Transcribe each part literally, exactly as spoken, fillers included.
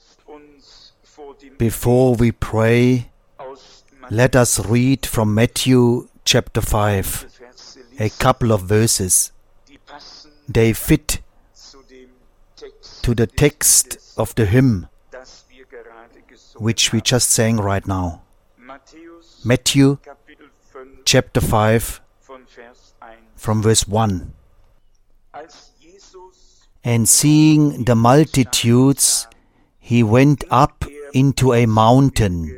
Before we pray, let us read from Matthew chapter five, a couple of verses. They fit to the text of the hymn which we just sang right now. Matthew chapter five, from verse one. And seeing the multitudes, he went up into a mountain.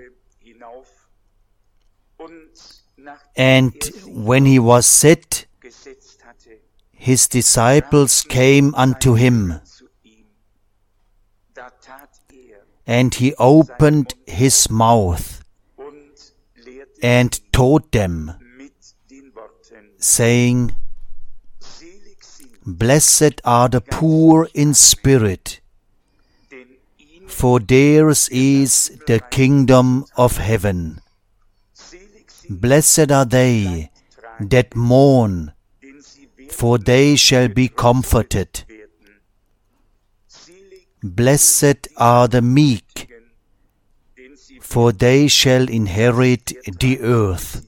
And when he was set, his disciples came unto him. And he opened his mouth and taught them, saying, Blessed are the poor in spirit, for theirs is the kingdom of heaven. Blessed are they that mourn, for they shall be comforted. Blessed are the meek, for they shall inherit the earth.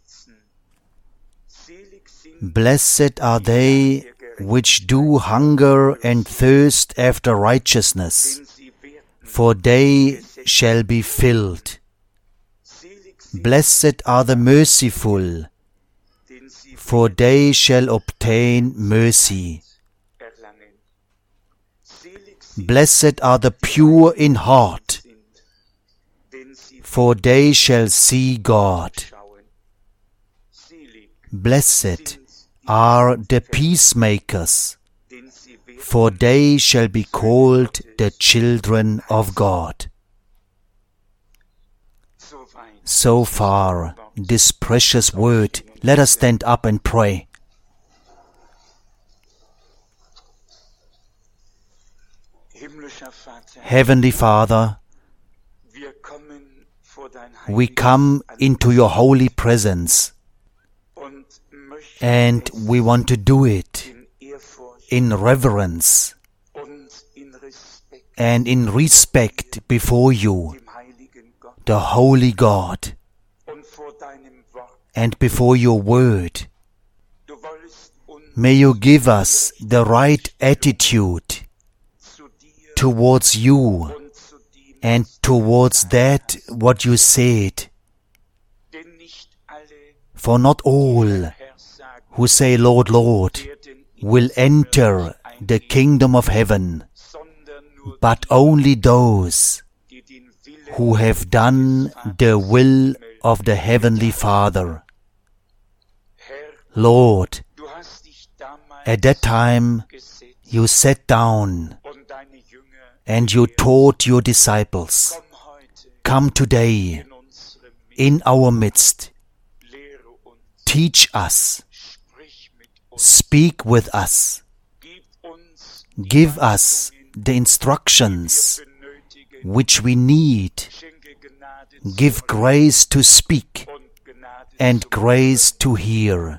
Blessed are they which do hunger and thirst after righteousness, for they shall be filled. Blessed are the merciful, for they shall obtain mercy. Blessed are the pure in heart, for they shall see God. Blessed are the peacemakers, for they shall be called the children of God. So far, this precious word. Let us stand up and pray. Heavenly Father, we come into your holy presence, and we want to do it in reverence and in respect before you, the holy God, and before your word. May you give us the right attitude towards you and towards that what you said. For not all who say, Lord, Lord, will enter the kingdom of heaven, but only those who have done the will of the Heavenly Father. Lord, at that time you sat down and you taught your disciples, come today in our midst, teach us, speak with us, give us the instructions which we need, give grace to speak and grace to hear.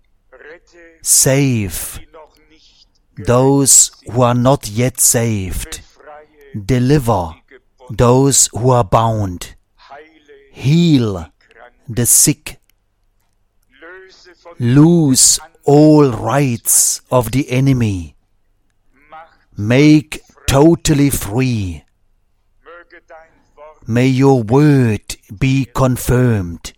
Save those who are not yet saved. Deliver those who are bound. Heal the sick. Loose all rights of the enemy. Make totally free. May your word be confirmed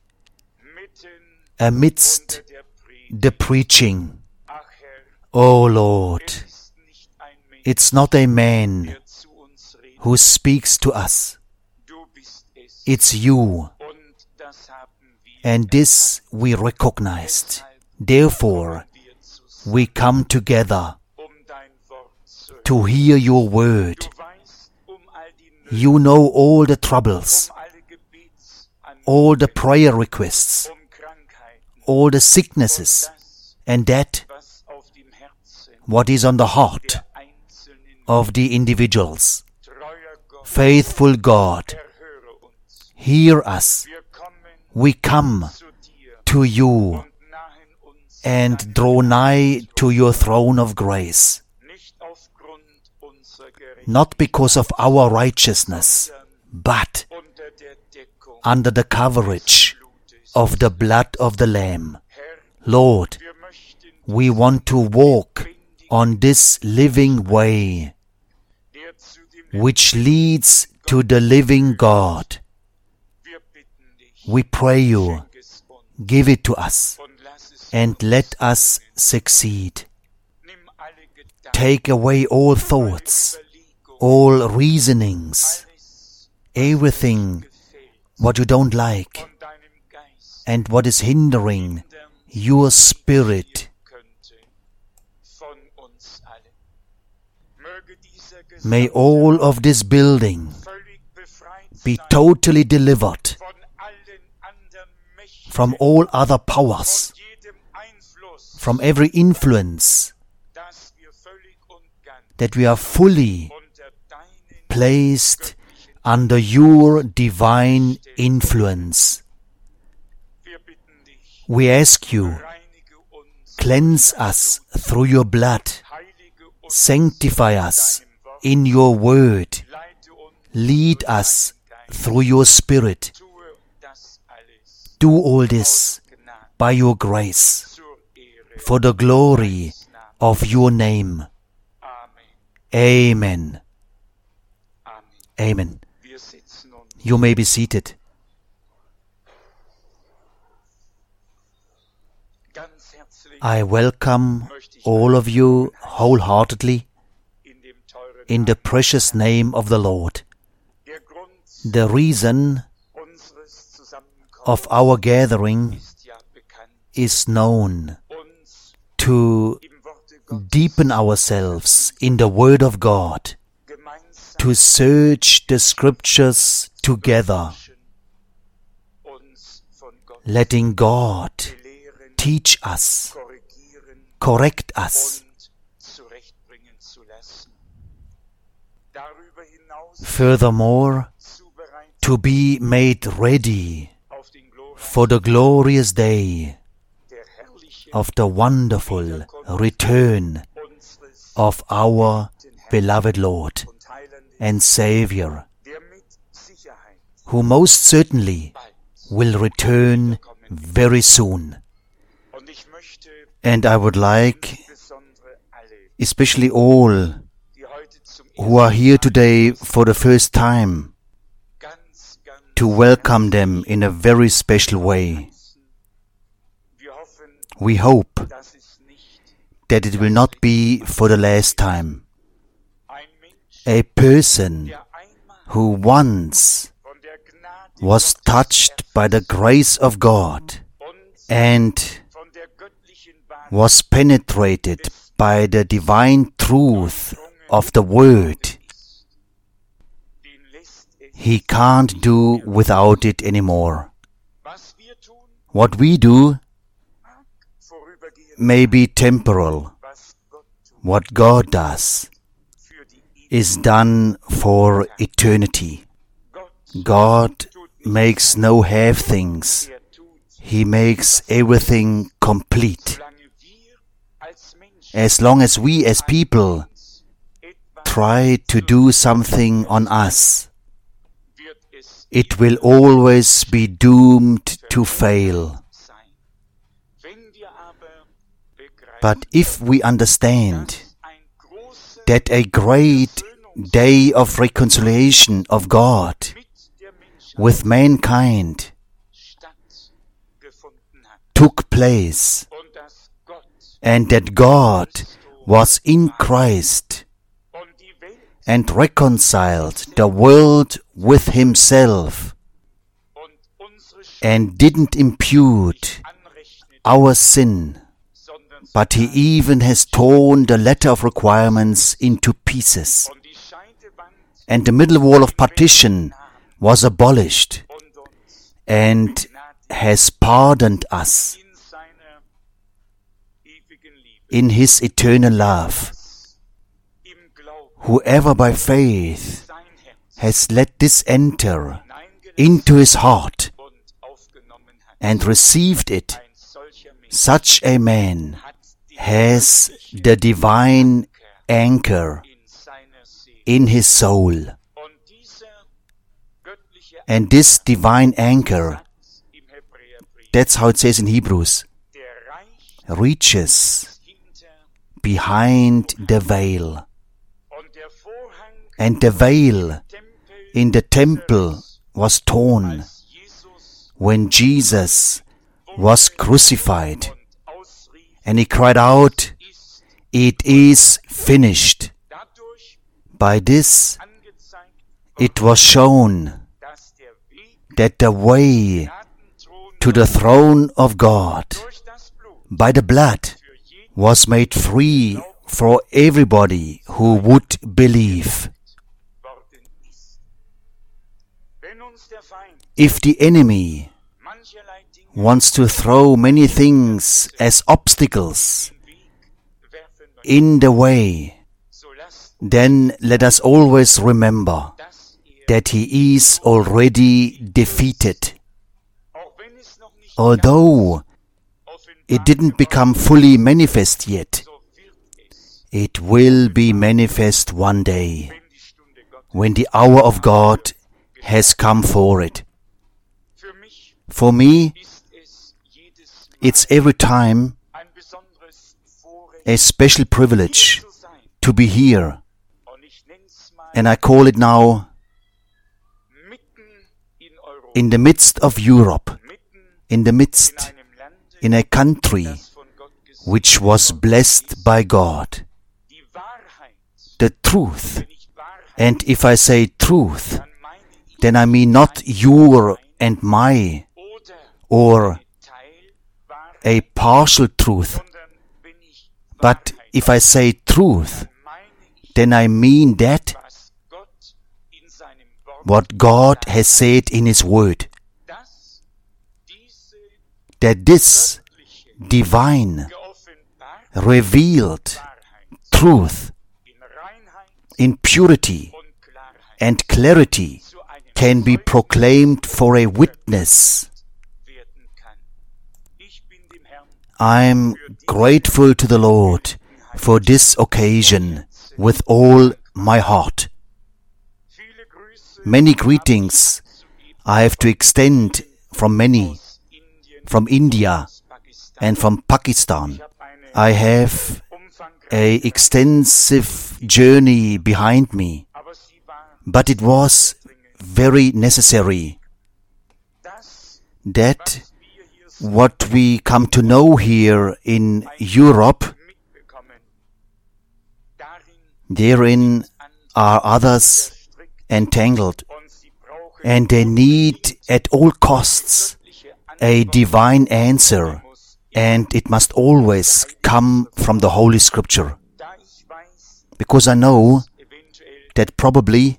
amidst the preaching. O Lord, it's not a man who speaks to us. It's you. And this we recognized. Therefore, we come together to hear your word. You know all the troubles, all the prayer requests, all the sicknesses, and that what is on the heart of the individuals. Faithful God, hear us. We come to you and draw nigh to your throne of grace, not because of our righteousness, but under the coverage of the blood of the Lamb. Lord, we want to walk on this living way, which leads to the living God. We pray you, give it to us, and let us succeed. Take away all thoughts, all reasonings, everything what you don't like, and what is hindering your spirit. May all of this building be totally delivered from all other powers, from every influence, that we are fully placed under your divine influence. We ask you, cleanse us through your blood, sanctify us in your word, lead us through your Spirit. Do all this by your grace, for the glory of your name. Amen. Amen. You may be seated. I welcome all of you wholeheartedly in the precious name of the Lord. The reason of our gathering is known: to deepen ourselves in the Word of God, to search the Scriptures together, letting God teach us, correct us. Furthermore, to be made ready for the glorious day of the wonderful return of our beloved Lord and Savior, who most certainly will return very soon. And I would like, especially all who are here today for the first time, to welcome them in a very special way. We hope that it will not be for the last time. A person who once was touched by the grace of God and was penetrated by the divine truth of the Word, he can't do without it anymore. What we do may be temporal. What God does is done for eternity. God makes no half things. He makes everything complete. As long as we as people try to do something on us, it will always be doomed to fail. But if we understand that a great day of reconciliation of God with mankind took place, and that God was in Christ and reconciled the world with Himself and didn't impute our sin, but He even has torn the letter of requirements into pieces, and the middle wall of partition was abolished, and has pardoned us in His eternal love. Whoever by faith has let this enter into his heart and received it, such a man has the divine anchor in his soul. And this divine anchor, that's how it says in Hebrews, reaches behind the veil. And the veil in the temple was torn when Jesus was crucified. And he cried out, "It is finished." By this, it was shown that the way to the throne of God by the blood was made free for everybody who would believe. If the enemy wants to throw many things as obstacles in the way, then let us always remember that he is already defeated. Although it didn't become fully manifest yet, it will be manifest one day, when the hour of God has come for it. For me, it's every time a special privilege to be here. And I call it now in the midst of Europe, in the midst, in a country which was blessed by God. The truth. And if I say truth, then I mean not your and my, or a partial truth. But if I say truth, then I mean that what God has said in His Word, that this divine, revealed truth in purity and clarity can be proclaimed for a witness. I am grateful to the Lord for this occasion with all my heart. Many greetings I have to extend from many, from India and from Pakistan. I have a extensive journey behind me, but it was very necessary that what we come to know here in Europe, therein are others entangled, and they need at all costs a divine answer, and it must always come from the Holy Scripture. Because I know that probably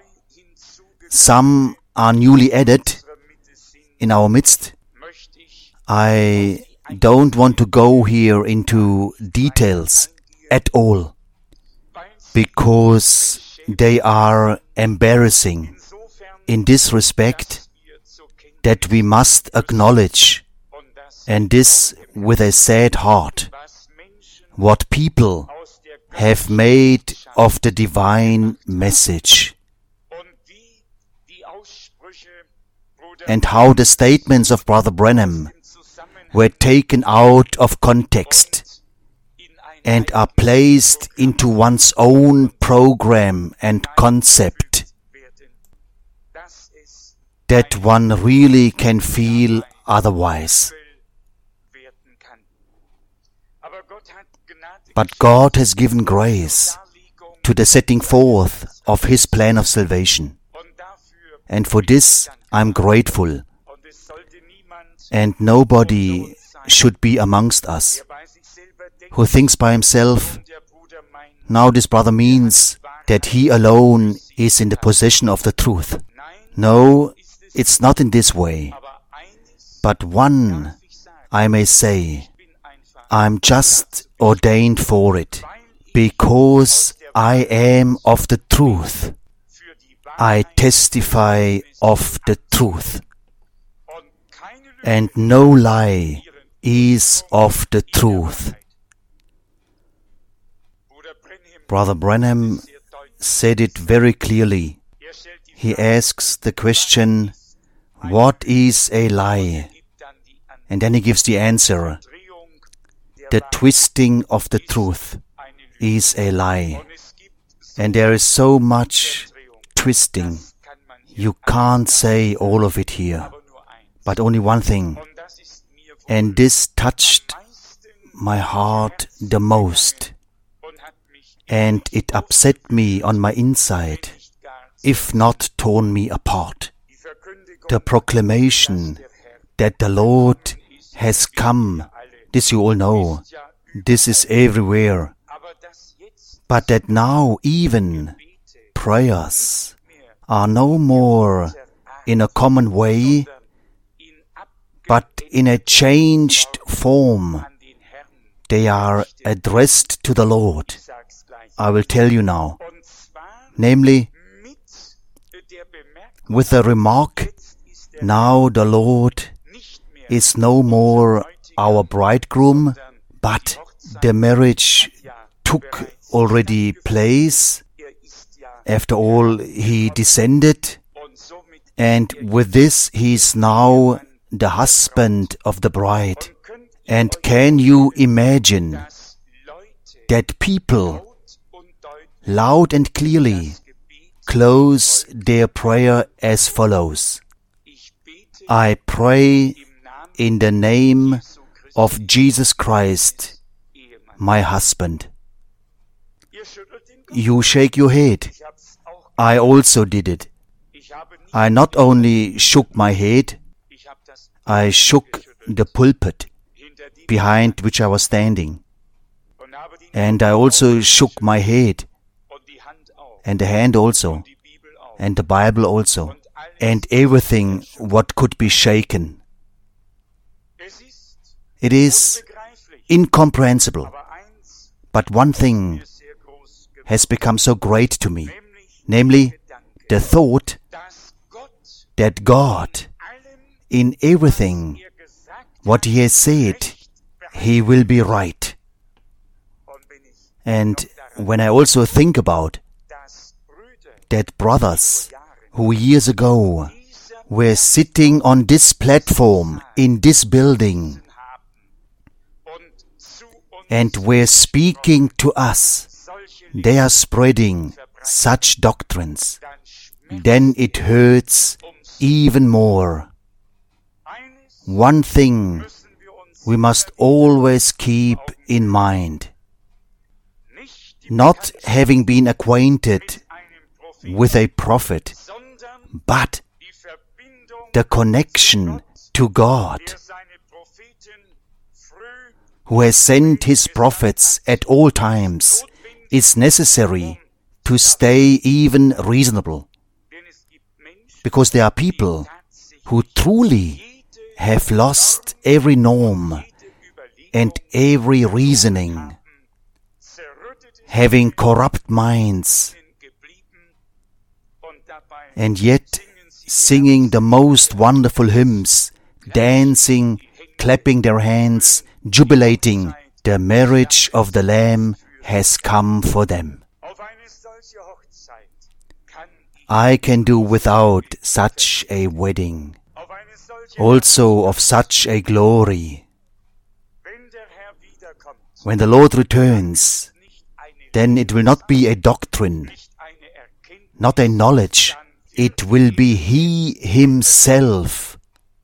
some are newly added in our midst. I don't want to go here into details at all, because they are embarrassing in this respect, that we must acknowledge, and this with a sad heart, what people have made of the divine message, and how the statements of Brother Branham were taken out of context and are placed into one's own program and concept, that one really can feel otherwise. But God has given grace to the setting forth of His plan of salvation. And for this I'm grateful. And nobody should be amongst us who thinks by himself, now this brother means that he alone is in the possession of the truth. No, it's not in this way. But one, I may say, I'm just ordained for it, because I am of the truth. I testify of the truth. And no lie is of the truth. Brother Branham said it very clearly. He asks the question, what is a lie? And then he gives the answer. The twisting of the truth is a lie. And there is so much twisting. You can't say all of it here, but only one thing. And this touched my heart the most. And it upset me on my inside, if not torn me apart. The proclamation that the Lord has come, this you all know, this is everywhere. But that now even prayers are no more in a common way, but in a changed form. They are addressed to the Lord. I will tell you now, namely, with the remark, now the Lord is no more our bridegroom, but the marriage took already place. After all, he descended, and with this he is now the husband of the bride. And can you imagine that people loud and clearly close their prayer as follows: I pray in the name of Jesus Christ, my husband. You shake your head. I also did it. I not only shook my head, I shook the pulpit behind which I was standing. And I also shook my head, and the hand also, and the Bible also, and everything what could be shaken. It is incomprehensible. But one thing has become so great to me, namely the thought that God, in everything what He has said, He will be right. And when I also think about that brothers who years ago were sitting on this platform in this building and were speaking to us, they are spreading such doctrines, then it hurts even more. One thing we must always keep in mind. Not having been acquainted with a prophet, but the connection to God, who has sent His prophets at all times, is necessary to stay even reasonable. Because there are people who truly have lost every norm and every reasoning, having corrupt minds, and yet singing the most wonderful hymns, dancing, clapping their hands, jubilating. The marriage of the Lamb has come for them. I can do without such a wedding, also of such a glory. When the Lord returns, then it will not be a doctrine, not a knowledge. It will be He Himself,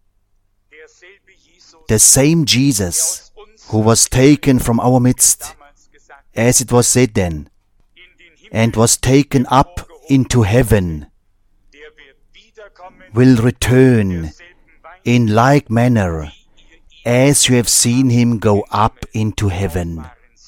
the same Jesus who was taken from our midst, as it was said then, and was taken up into heaven, will return in like manner as you have seen Him go up into heaven.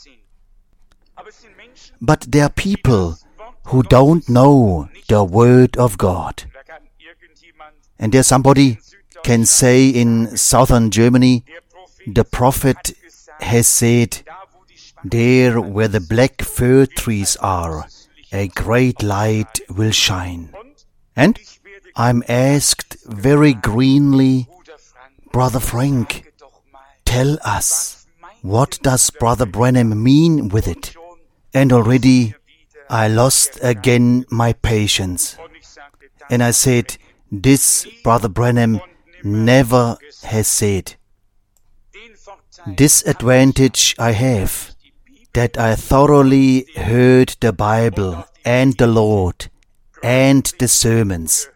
But there are people who don't know the Word of God. And there somebody can say in southern Germany, the prophet has said, there where the black fir trees are, a great light will shine. And I'm asked very greenly, Brother Frank, tell us, what does Brother Branham mean with it? And already I lost again my patience. And I said, this Brother Branham never has said. This advantage I have, that I thoroughly heard the Bible and the Lord and the sermons,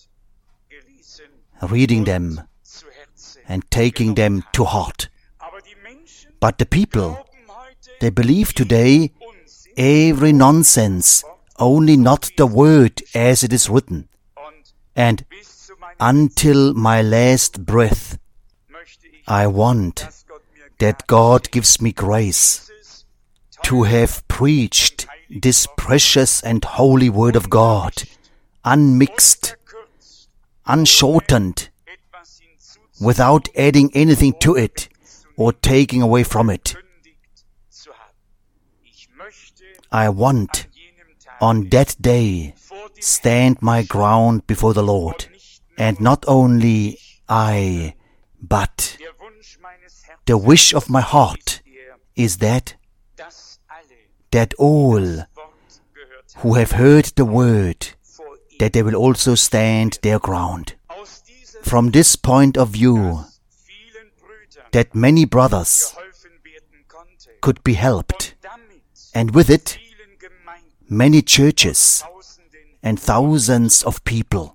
reading them and taking them to heart. But the people, they believe today every nonsense, only not the word as it is written. And until my last breath, I want that God gives me grace to have preached this precious and holy Word of God, unmixed, unshortened, without adding anything to it or taking away from it. I want on that day stand my ground before the Lord, and not only I, but the wish of my heart is that that all who have heard the word, that they will also stand their ground. From this point of view, that many brothers could be helped, and with it, many churches and thousands of people.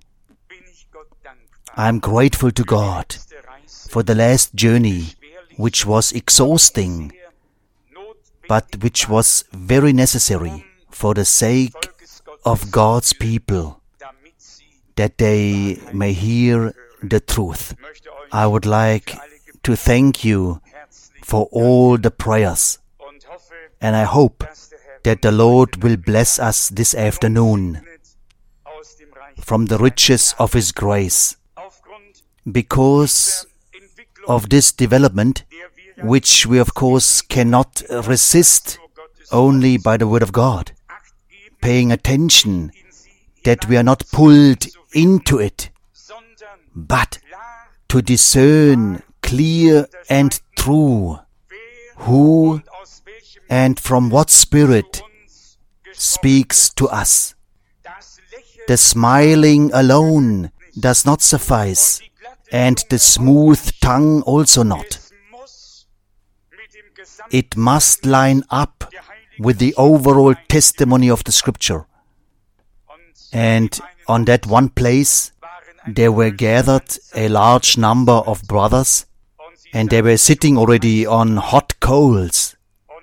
I am grateful to God for the last journey, which was exhausting, but which was very necessary for the sake of God's people, that they may hear the truth. I would like to thank you for all the prayers, and I hope that the Lord will bless us this afternoon from the riches of His grace. Because of this development, which we of course cannot resist only by the Word of God, paying attention that we are not pulled into it, but to discern clear and true who and from what spirit speaks to us. The smiling alone does not suffice, and the smooth tongue also not. It must line up with the overall testimony of the Scripture. And on that one place, there were gathered a large number of brothers, and they were sitting already on hot coals.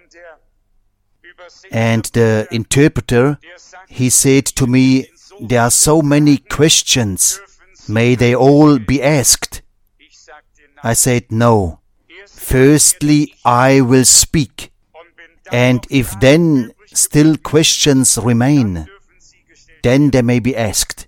And the interpreter, he said to me, there are so many questions, may they all be asked? I said, no. Firstly, I will speak, and if then still questions remain, then they may be asked.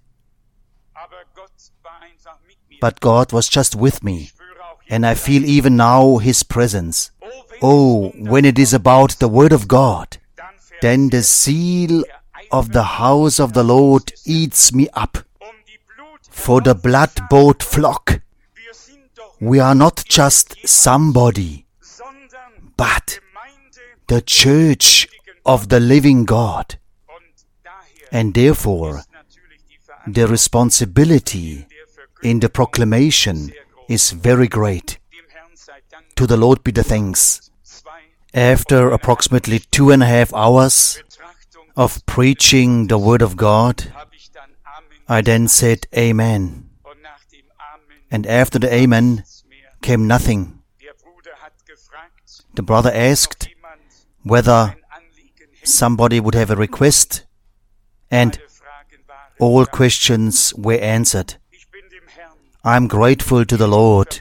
But God was just with me, and I feel even now His presence. Oh, when it is about the Word of God, then the zeal of the house of the Lord eats me up. For the blood-bought flock, we are not just somebody, but the church of the living God. And therefore, the responsibility in the proclamation is very great. To the Lord be the thanks. After approximately two and a half hours of preaching the Word of God, I then said Amen. And after the Amen came nothing. The brother asked whether somebody would have a request, and all questions were answered. I am grateful to the Lord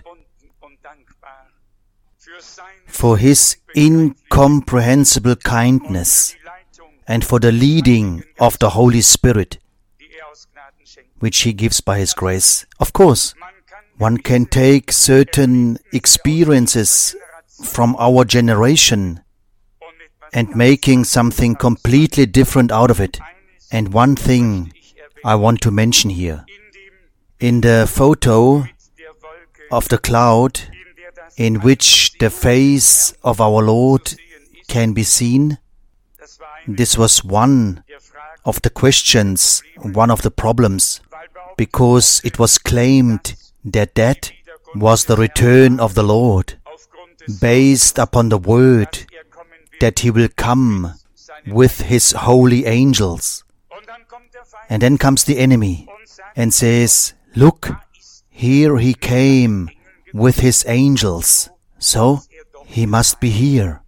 for His incomprehensible kindness and for the leading of the Holy Spirit, which He gives by His grace. Of course, one can take certain experiences from our generation and making something completely different out of it. And one thing I want to mention here. In the photo of the cloud, in which the face of our Lord can be seen, this was one of the questions, one of the problems, because it was claimed that that was the return of the Lord, based upon the word that He will come with His holy angels. And then comes the enemy and says, look, here He came with His angels, so He must be here.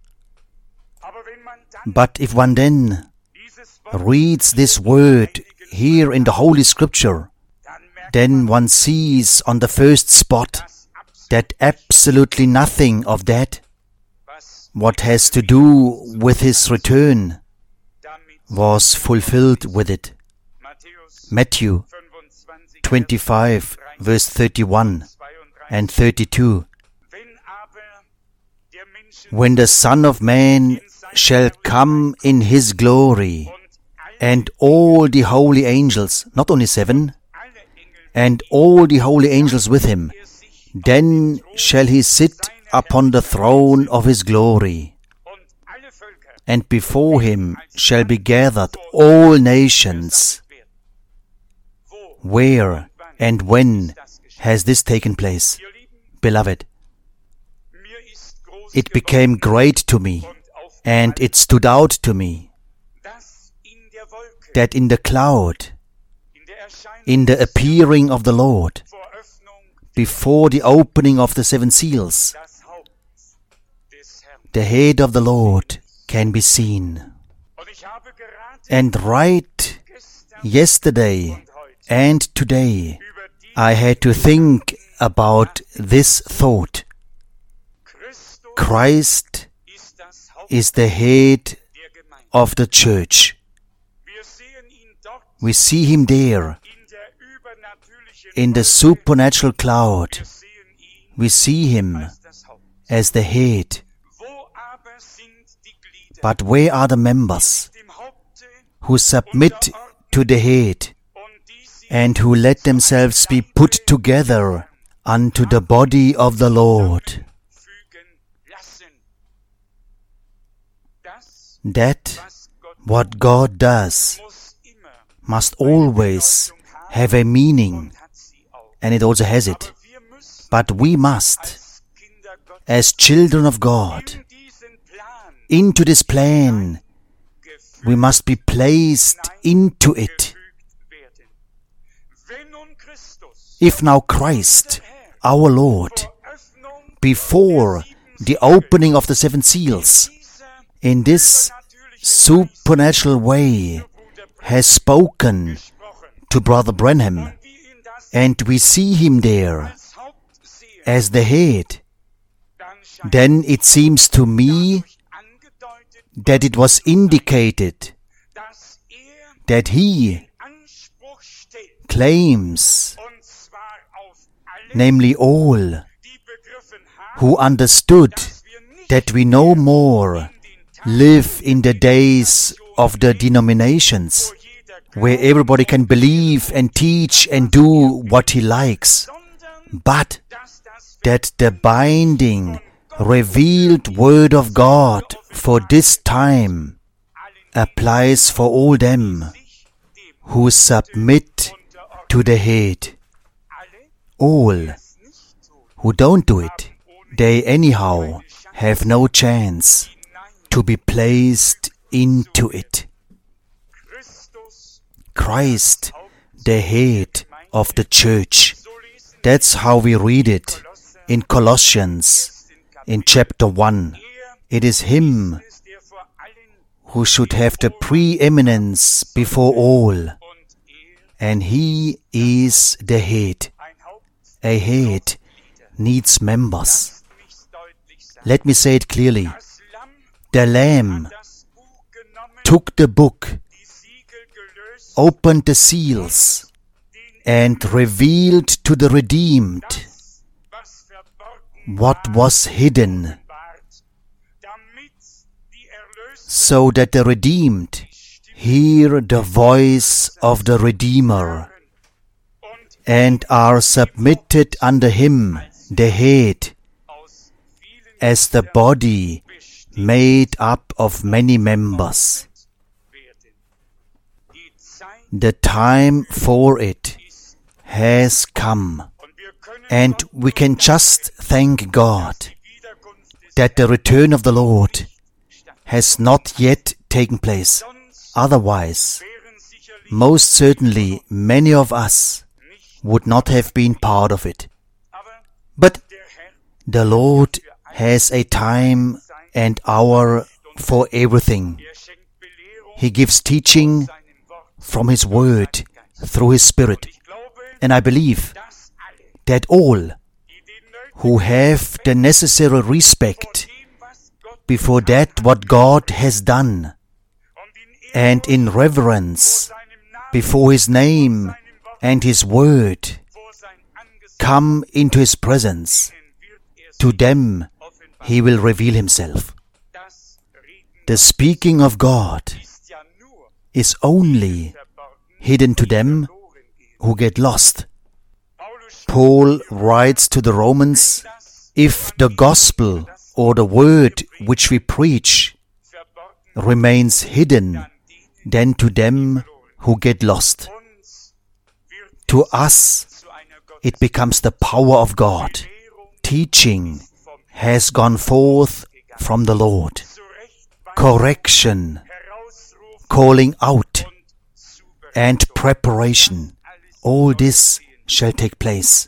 But if one then reads this word here in the Holy Scripture, then one sees on the first spot that absolutely nothing of that, what has to do with His return, was fulfilled with it. Matthew twenty-five, verse thirty-one and thirty-two. When the Son of Man shall come in His glory, and all the holy angels, not only seven, and all the holy angels with Him, then shall He sit upon the throne of His glory, and before Him shall be gathered all nations. Where and when has this taken place? Beloved, it became great to me, and it stood out to me, that in the cloud, in the appearing of the Lord, before the opening of the seven seals, the head of the Lord can be seen. And right yesterday and today, I had to think about this thought. Christ is the head of the church. We see Him there in the supernatural cloud. We see Him as the head. But where are the members who submit to the head and who let themselves be put together unto the body of the Lord? That what God does must always have a meaning, and it also has it. But we must, as children of God, into this plan, we must be placed into it. If now Christ, our Lord, before the opening of the seven seals, in this supernatural way, has spoken to Brother Branham, and we see him there as the head, then it seems to me that it was indicated that he claims, namely all who understood that we no more live in the days of the denominations, where everybody can believe and teach and do what he likes, but that the binding, revealed Word of God for this time applies for all them who submit to the head. All who don't do it, they anyhow have no chance to be placed into it. Christ, the head of the church. That's how we read it in Colossians, in chapter one. It is Him who should have the preeminence before all, and He is the head. A head needs members. Let me say it clearly. The Lamb took the book, opened the seals, and revealed to the redeemed what was hidden, so that the redeemed hear the voice of the Redeemer and are submitted under Him, the head, as the body made up of many members. The time for it has come. And we can just thank God that the return of the Lord has not yet taken place. Otherwise, most certainly many of us would not have been part of it. But the Lord has a time and hour for everything. He gives teaching from His Word through His Spirit. And I believe that all who have the necessary respect before that what God has done, and in reverence before His name and His Word, come into His presence, to them He will reveal Himself. The speaking of God is only hidden to them who get lost. Paul writes to the Romans, if the gospel or the word which we preach remains hidden, then to them who get lost. To us, it becomes the power of God. Teaching has gone forth from the Lord. Correction, calling out, and preparation, all this shall take place.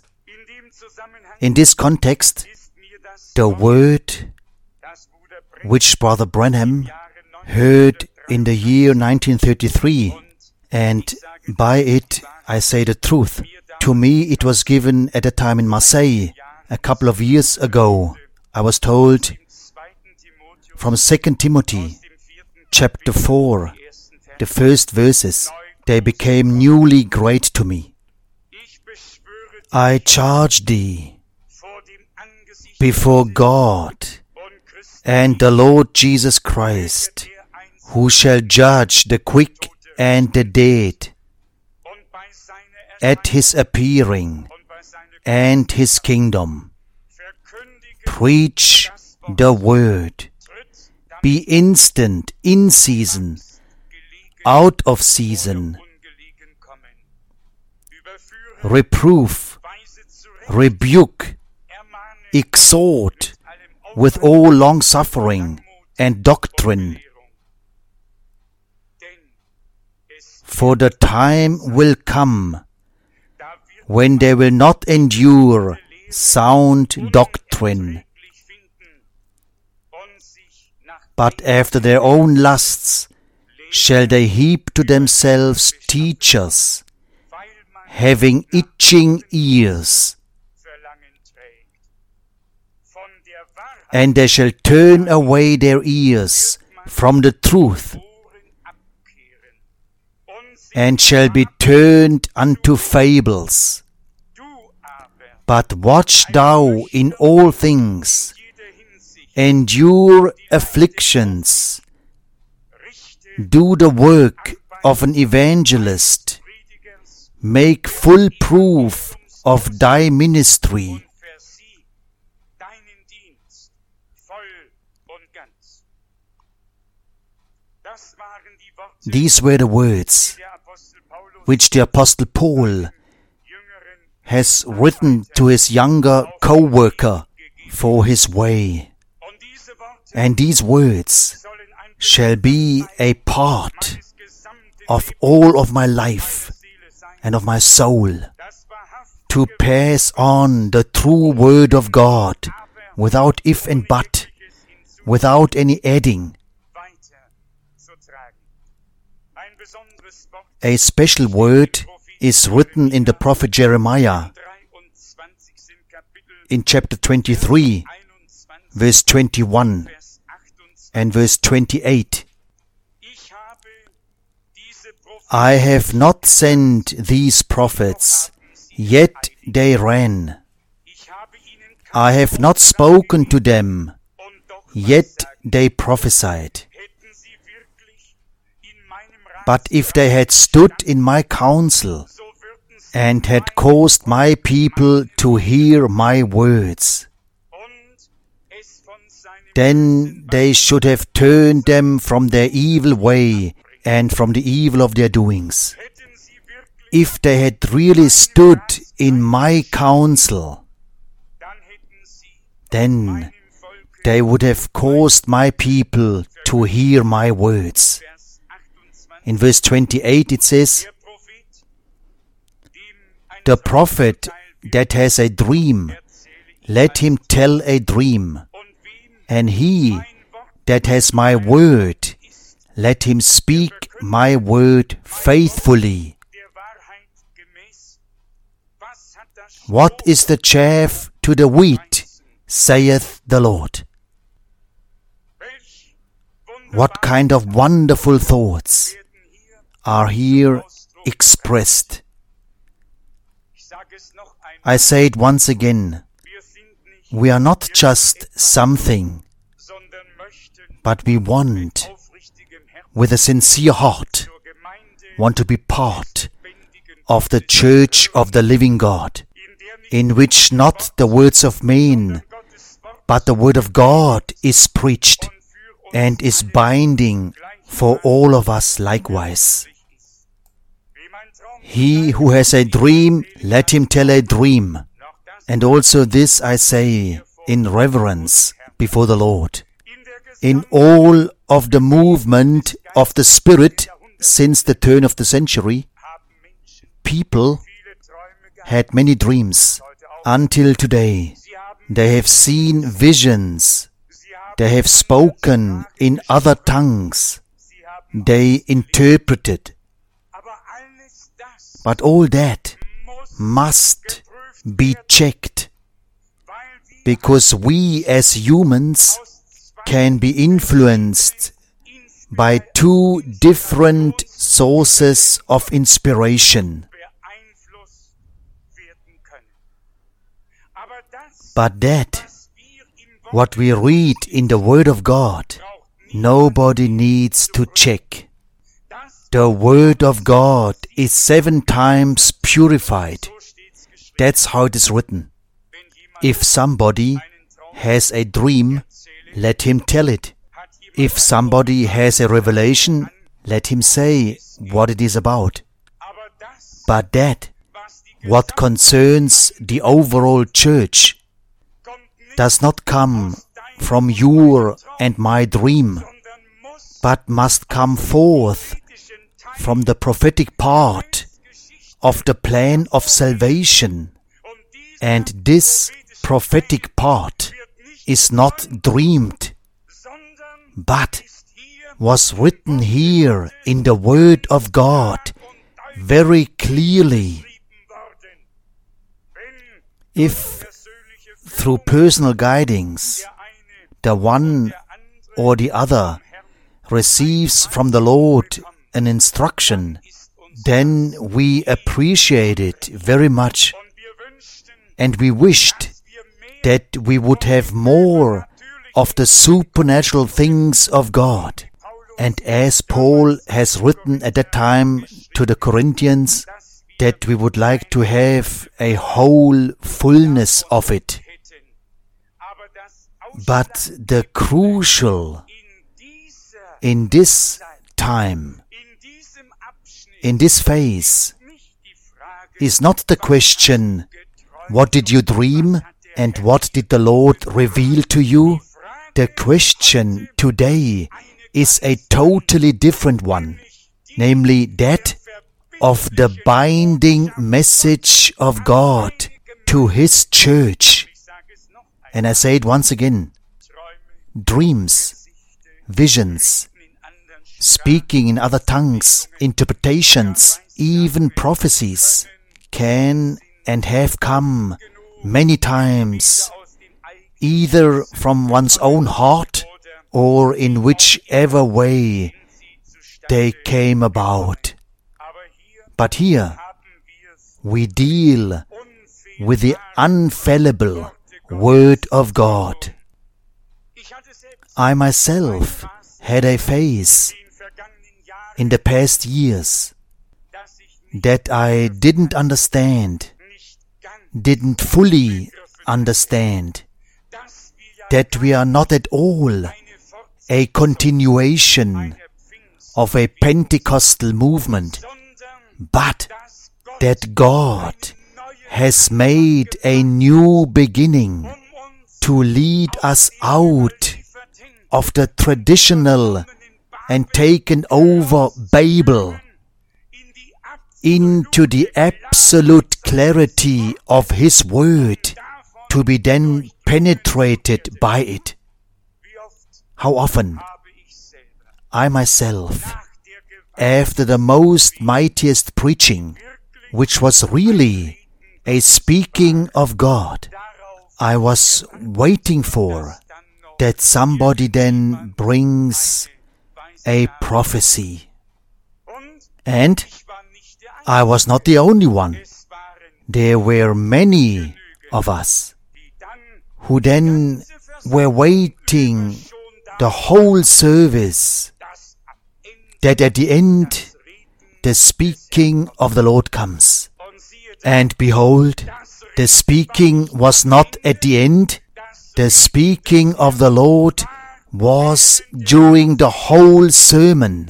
In this context, the word which Brother Branham heard in the year nineteen thirty-three, and by it I say the truth. To me it was given at a time in Marseille, a couple of years ago. I was told from Second Timothy, chapter four, the first verses, they became newly great to me. I charge thee before God and the Lord Jesus Christ, who shall judge the quick and the dead at His appearing and His kingdom. Preach the word. Be instant, in season, out of season. Reproof, rebuke, exhort with all long-suffering and doctrine. For the time will come when they will not endure sound doctrine, but after their own lusts shall they heap to themselves teachers, having itching ears. And they shall turn away their ears from the truth, and shall be turned unto fables. But watch thou in all things, endure afflictions, do the work of an evangelist, make full proof of thy ministry. These were the words which the Apostle Paul has written to his younger co-worker for his way. And these words shall be a part of all of my life and of my soul, to pass on the true word of God without if and but, without any adding. A special word is written in the prophet Jeremiah in chapter twenty-three, verse twenty-one and verse twenty-eight. I have not sent these prophets, yet they ran. I have not spoken to them, yet they prophesied. But if they had stood in my counsel, and had caused my people to hear my words, then they should have turned them from their evil way and from the evil of their doings. if they had really stood in my counsel, then they would have caused my people to hear my words. In verse twenty-eight it says, the prophet that has a dream, let him tell a dream, and he that has my word, let him speak my word faithfully. What is the chaff to the wheat, saith the Lord? What kind of wonderful thoughts are here expressed? I say it once again, we are not just something, but we want, with a sincere heart, want to be part of the church of the living God, in which not the words of men, but the word of God is preached and is binding for all of us likewise. He who has a dream, let him tell a dream. And also this I say in reverence before the Lord. In all of the movement of the Spirit since the turn of the century, people had many dreams until today. They have seen visions. They have spoken in other tongues. They interpreted. But all that must be checked, because we as humans can be influenced by two different sources of inspiration. But that, what we read in the Word of God, nobody needs to check. The Word of God is seven times purified. That's how it is written. If somebody has a dream, let him tell it. If somebody has a revelation, let him say what it is about. But that, what concerns the overall church, does not come from your and my dream, but must come forth from the prophetic part of the plan of salvation. And this prophetic part is not dreamed, but was written here in the Word of God very clearly. If through personal guidings the one or the other receives from the Lord an instruction, then we appreciate it very much, and we wished that we would have more of the supernatural things of God. And as Paul has written at that time to the Corinthians, that we would like to have a whole fullness of it. But the crucial in this time, in this phase, is not the question, what did you dream and what did the Lord reveal to you? The question today is a totally different one, namely that of the binding message of God to His church. And I say it once again, dreams, visions, speaking in other tongues, interpretations, even prophecies can and have come many times, either from one's own heart or in whichever way they came about. But here we deal with the infallible Word of God. I myself had a phase in the past years that I didn't understand, didn't fully understand, that we are not at all a continuation of a Pentecostal movement, but that God has made a new beginning to lead us out of the traditional and taken over Babel into the absolute clarity of His Word, to be then penetrated by it. How often I myself, after the most mightiest preaching, which was really a speaking of God, I was waiting for that somebody then brings a prophecy. And I was not the only one. There were many of us who then were waiting the whole service, that at the end the speaking of the Lord comes. And behold, the speaking was not at the end. The speaking of the Lord was during the whole sermon.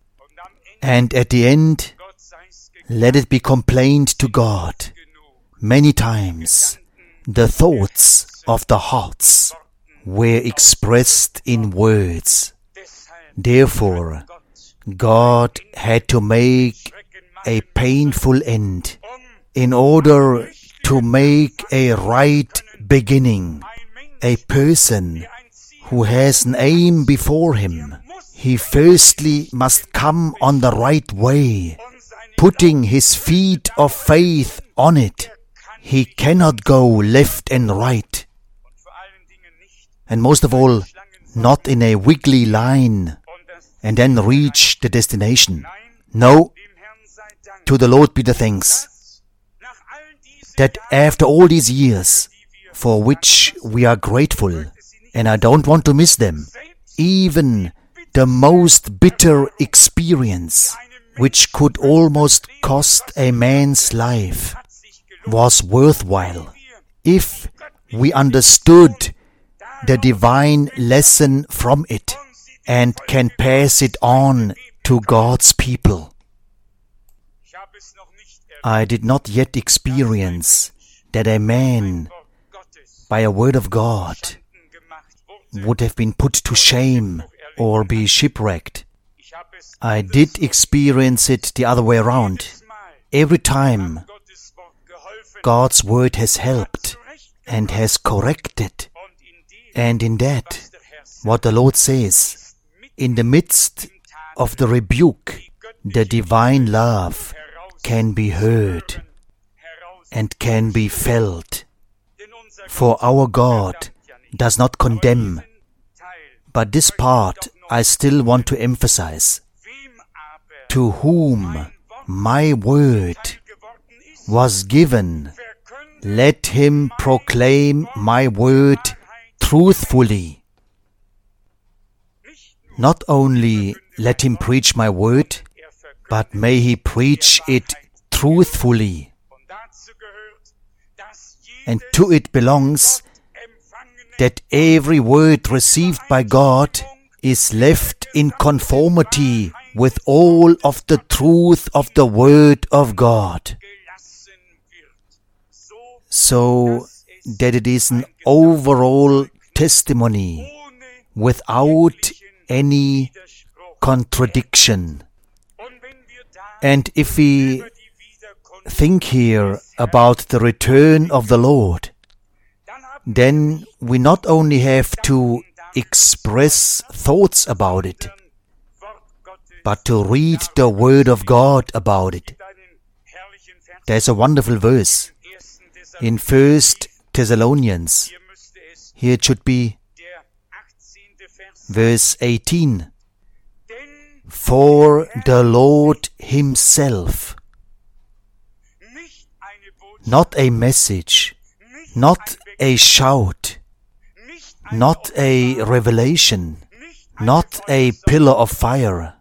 And at the end, let it be complained to God, many times the thoughts of the hearts were expressed in words. Therefore, God had to make a painful end in order to make a right beginning. A person who has an aim before him, he firstly must come on the right way, putting his feet of faith on it. He cannot go left and right. And most of all, not in a wiggly line and then reach the destination. No, to the Lord be the thanks, that after all these years, for which we are grateful, and I don't want to miss them, even the most bitter experience, which could almost cost a man's life, was worthwhile, if we understood the divine lesson from it and can pass it on to God's people. I did not yet experience that a man, by a word of God, would have been put to shame or be shipwrecked. I did experience it the other way around. Every time God's word has helped and has corrected. And in that, what the Lord says, in the midst of the rebuke, the divine love can be heard and can be felt. For our God does not condemn. But this part I still want to emphasize. To whom my word was given, let him proclaim my word truthfully. Not only let him preach my word, but may he preach it truthfully. And to it belongs that every word received by God is left in conformity with all of the truth of the Word of God, so that it is an overall testimony without any contradiction. And if we think here about the return of the Lord, then we not only have to express thoughts about it, but to read the Word of God about it. There's a wonderful verse in First Thessalonians. Here it should be verse eighteen. For the Lord Himself, not a message, not a shout, not a revelation, not a pillar of fire,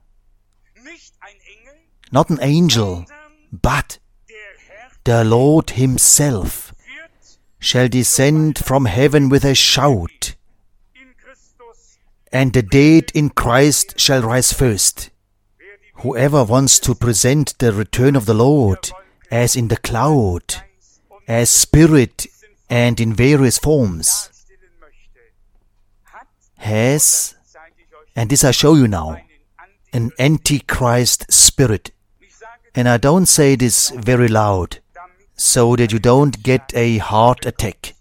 not an angel, but the Lord Himself shall descend from heaven with a shout, and the dead in Christ shall rise first. Whoever wants to present the return of the Lord as in the cloud, as spirit and in various forms, has, and this I show you now, an Antichrist spirit. And I don't say this very loud, so that you don't get a heart attack.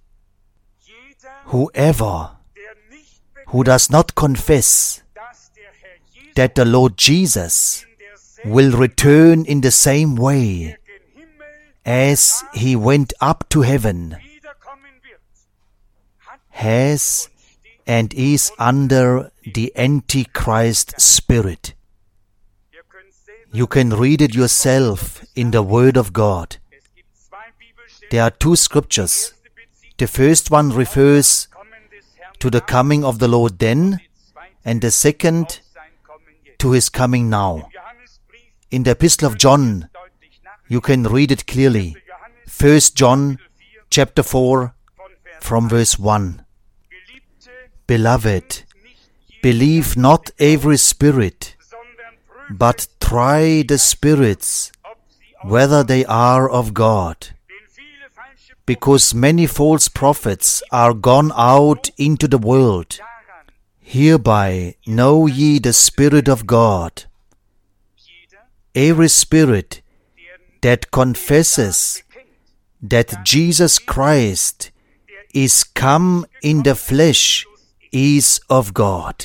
Whoever who does not confess that the Lord Jesus will return in the same way as He went up to heaven, has and is under the Antichrist spirit. You can read it yourself in the Word of God. There are two scriptures. The first one refers to the coming of the Lord then, and the second to His coming now. In the Epistle of John, you can read it clearly. First John chapter four from verse one. Beloved, believe not every spirit, but try the spirits, whether they are of God. Because many false prophets are gone out into the world. Hereby know ye the Spirit of God. Every spirit that confesses that Jesus Christ is come in the flesh is of God.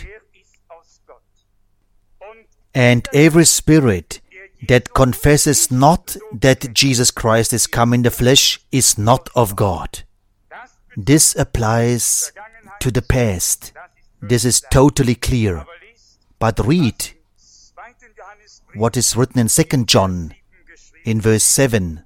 And every spirit that confesses not that Jesus Christ is come in the flesh is not of God. This applies to the past. This is totally clear. But read what is written in Second John in verse seven.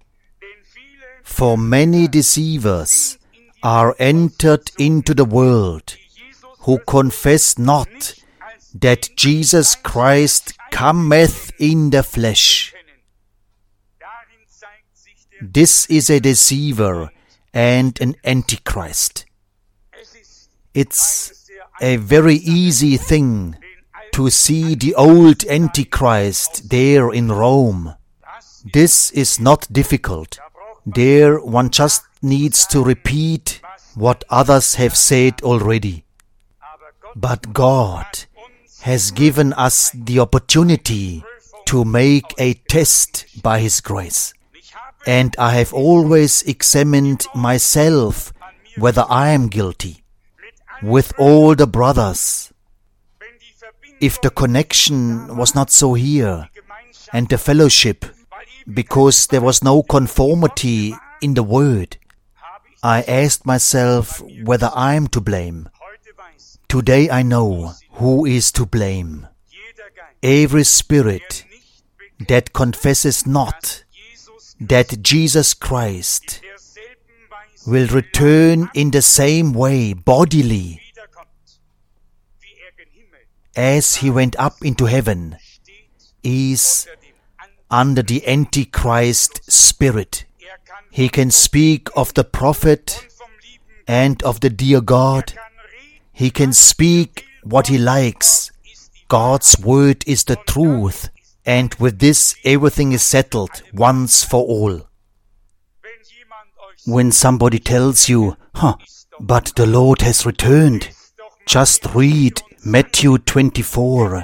For many deceivers are entered into the world, who confess not that Jesus Christ cometh in the flesh. This is a deceiver and an antichrist. It's a very easy thing to see the old antichrist there in Rome. This is not difficult. There one just needs to repeat what others have said already. But God has given us the opportunity to make a test by His grace. And I have always examined myself whether I am guilty with all the brothers. If the connection was not so here, and the fellowship, because there was no conformity in the Word, I asked myself whether I am to blame. Today I know who is to blame. Every spirit that confesses not that Jesus Christ will return in the same way bodily as He went up into heaven is under the Antichrist spirit. He can speak of the prophet and of the dear God. He can speak what he likes. God's word is the truth, and with this everything is settled once for all. When somebody tells you, huh, but the Lord has returned, just read Matthew twenty-four.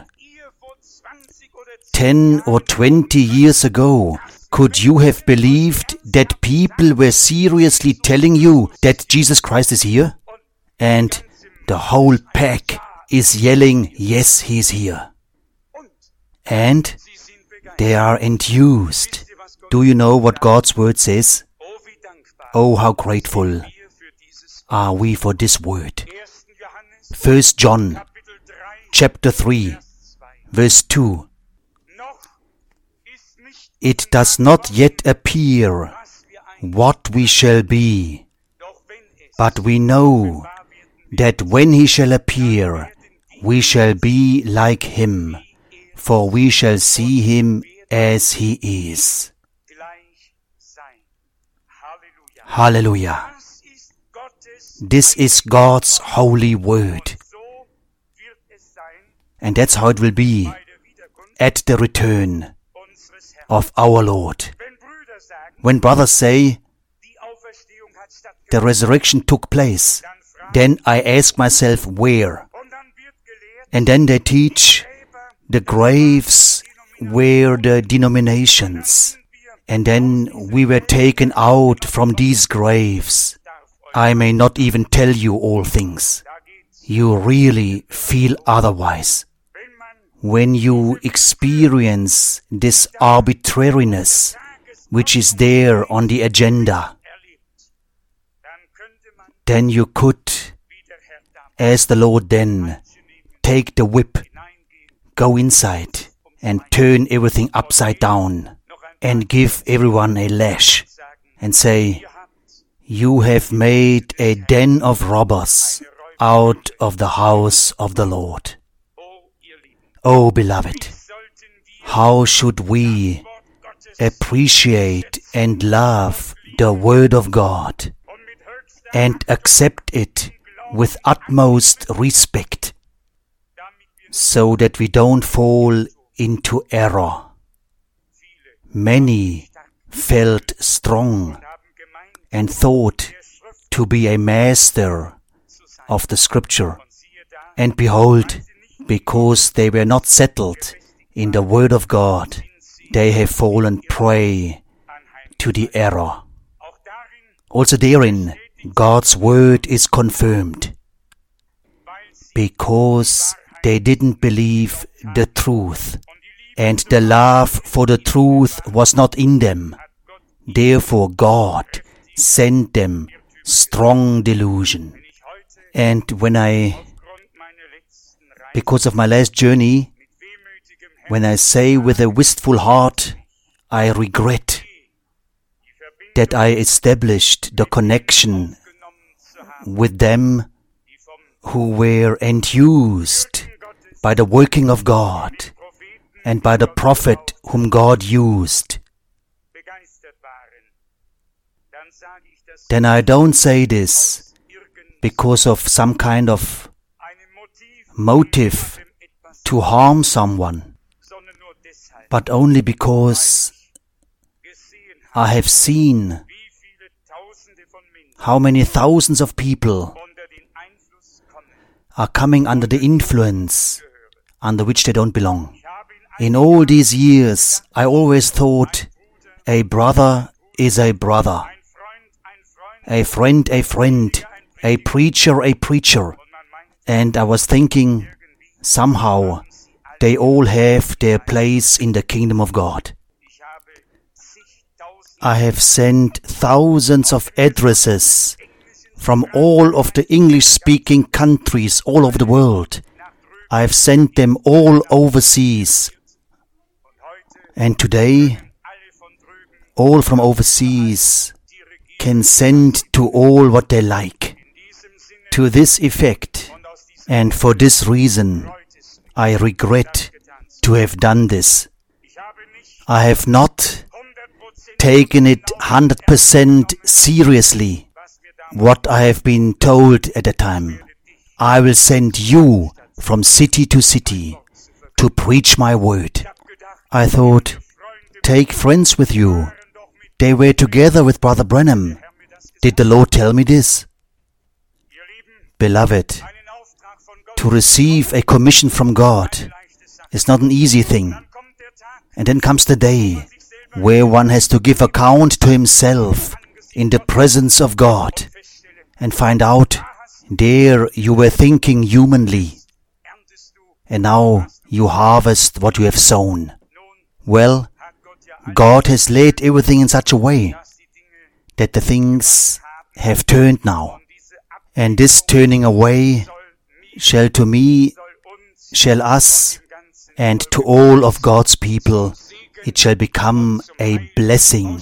Ten or twenty years ago, could you have believed that people were seriously telling you that Jesus Christ is here? And the whole pack is yelling, yes, He is here. And they are enthused. Do you know what God's word says? Oh, how grateful are we for this word. First John chapter three, verse two. It does not yet appear what we shall be, but we know that when He shall appear, we shall be like Him, for we shall see Him as He is. Hallelujah. This is God's holy word. And that's how it will be at the return of our Lord. When brothers say the resurrection took place, then I ask myself where. And then they teach the graves were the denominations. And then we were taken out from these graves. I may not even tell you all things. You really feel otherwise. When you experience this arbitrariness, which is there on the agenda, then you could, as the Lord then, take the whip, go inside and turn everything upside down and give everyone a lash and say, you have made a den of robbers out of the house of the Lord. Oh, beloved, how should we appreciate and love the Word of God and accept it with utmost respect, so that we don't fall into error. Many felt strong and thought to be a master of the Scripture, and behold, because they were not settled in the Word of God, they have fallen prey to the error. Also therein, God's Word is confirmed, because they didn't believe the truth, and the love for the truth was not in them. Therefore God sent them strong delusion. And when I, because of my last journey, when I say with a wistful heart, I regret that I established the connection with them who were enthused by the working of God and by the prophet whom God used, then I don't say this because of some kind of motive to harm someone, but only because I have seen how many thousands of people are coming under the influence under which they don't belong. In all these years, I always thought a brother is a brother, a friend a friend, a preacher a preacher, and I was thinking, somehow they all have their place in the kingdom of God. I have sent thousands of addresses from all of the English-speaking countries all over the world. I have sent them all overseas. And today, all from overseas can send to all what they like. To this effect, and for this reason, I regret to have done this. I have not taken it one hundred percent seriously, what I have been told at the time. I will send you from city to city to preach my word. I thought, take friends with you. They were together with Brother Branham. Did the Lord tell me this? Beloved, to receive a commission from God is not an easy thing. And then comes the day where one has to give account to himself in the presence of God and find out there you were thinking humanly, and now you harvest what you have sown. Well, God has laid everything in such a way that the things have turned now, and this turning away shall to me, shall us, and to all of God's people, it shall become a blessing.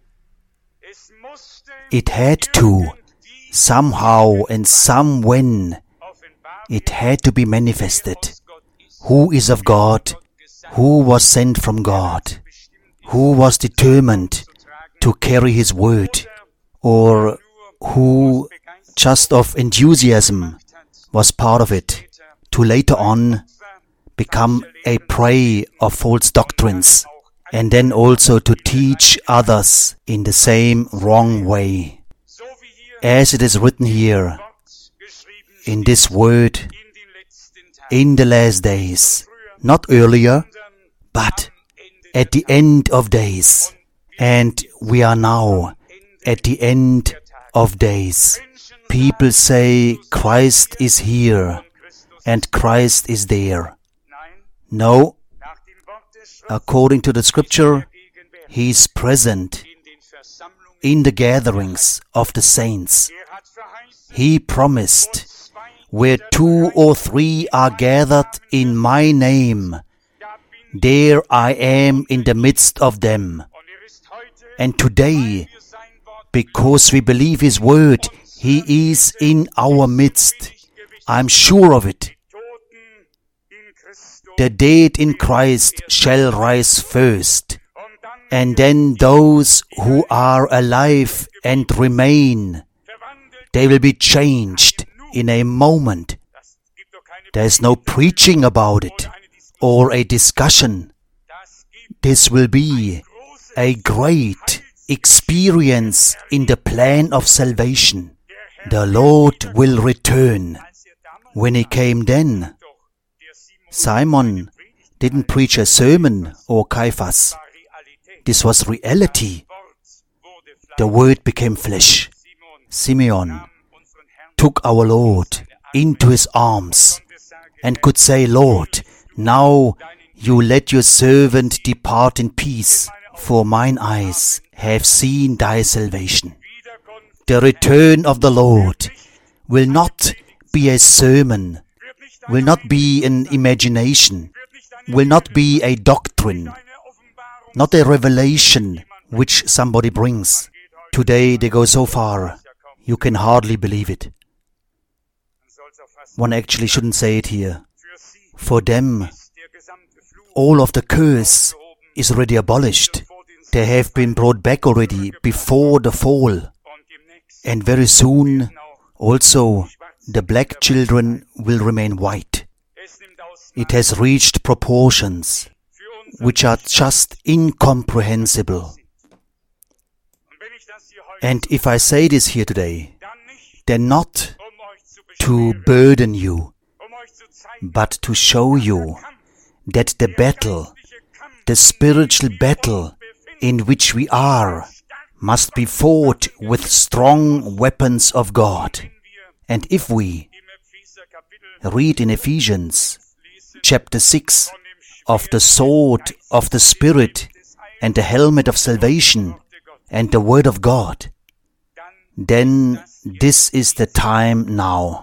It had to, somehow and somewhen, it had to be manifested. Who is of God? Who was sent from God? Who was determined to carry His word? Or who, just of enthusiasm, was part of it, to later on become a prey of false doctrines and then also to teach others in the same wrong way. As it is written here in this word, in the last days, not earlier, but at the end of days. And we are now at the end of days. People say Christ is here and Christ is there. No, according to the scripture, He is present in the gatherings of the saints. He promised, where two or three are gathered in my name, there I am in the midst of them. And today, because we believe His word, He is in our midst. I'm sure of it. The dead in Christ shall rise first, and then those who are alive and remain, they will be changed in a moment. There is no preaching about it or a discussion. This will be a great experience in the plan of salvation. The Lord will return. When He came then, Simon didn't preach a sermon or Caiaphas. This was reality. The Word became flesh. Simeon took our Lord into his arms and could say, Lord, now you let your servant depart in peace, for mine eyes have seen thy salvation. The return of the Lord will not be a sermon, will not be an imagination, will not be a doctrine, not a revelation which somebody brings. Today they go so far, you can hardly believe it. One actually shouldn't say it here. For them, all of the curse is already abolished. They have been brought back already before the fall. And very soon, also, the black children will remain white. It has reached proportions which are just incomprehensible. And if I say this here today, then not to burden you, but to show you that the battle, the spiritual battle in which we are, must be fought with strong weapons of God. And if we read in Ephesians chapter six of the sword of the Spirit and the helmet of salvation and the Word of God, then this is the time now.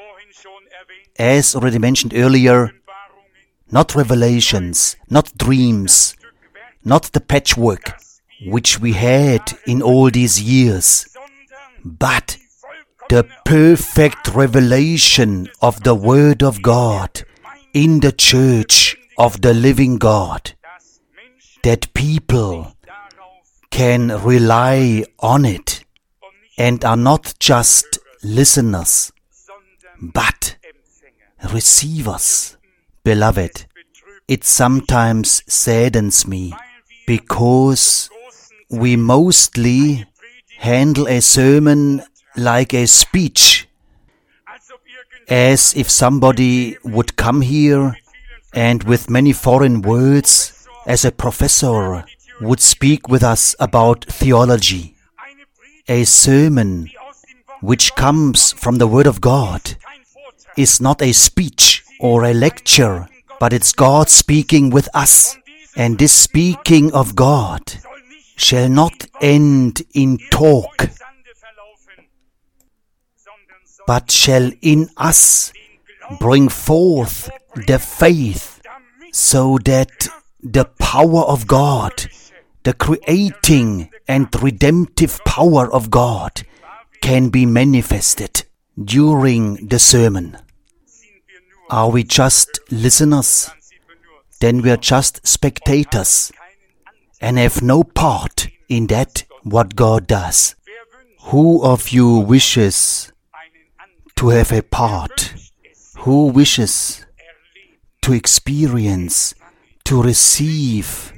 As already mentioned earlier, not revelations, not dreams, not the patchwork which we had in all these years, but the perfect revelation of the Word of God in the church of the living God, that people can rely on it and are not just listeners, but receivers. Beloved, it sometimes saddens me, because we mostly handle a sermon like a speech, as if somebody would come here and with many foreign words, as a professor, would speak with us about theology. A sermon which comes from the Word of God is not a speech or a lecture, but it's God speaking with us. And this speaking of God shall not end in talk, but shall in us bring forth the faith, so that the power of God, the creating and redemptive power of God, can be manifested during the sermon. Are we just listeners? Then we are just spectators and have no part in that what God does. Who of you wishes to have a part? Who wishes to experience, to receive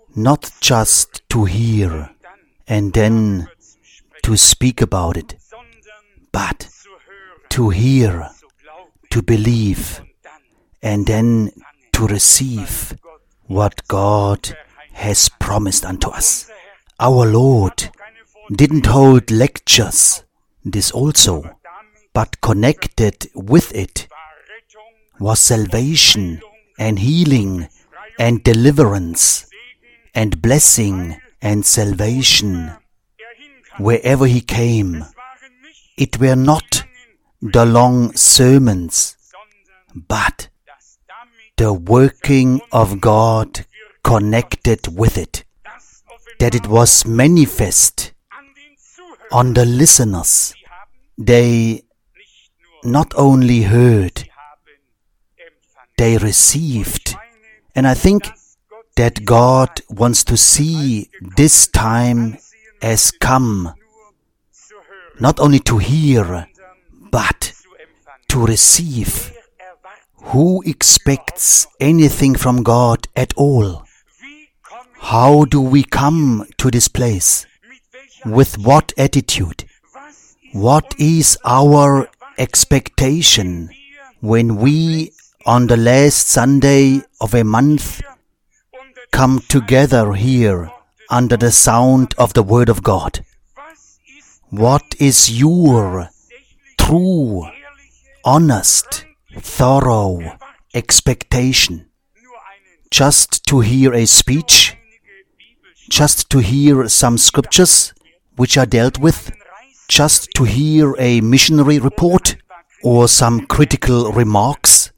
not just to hear and then to speak about it, but to hear, to believe, and then to receive what God has promised unto us. Our Lord didn't hold lectures, this also, but connected with it was salvation and healing and deliverance and blessing and salvation. Wherever he came, it were not the long sermons, but the working of God connected with it, that it was manifest on the listeners. They not only heard, they received. And I think that God wants to see this time as come, not only to hear, but to receive. Who expects anything from God at all? How do we come to this place? With what attitude? What is our expectation when we, on the last Sunday of a month, come together here under the sound of the Word of God? What is your true, honest, thorough expectation? Just to hear a speech? Just to hear some scriptures which are dealt with? Just to hear a missionary report or some critical remarks?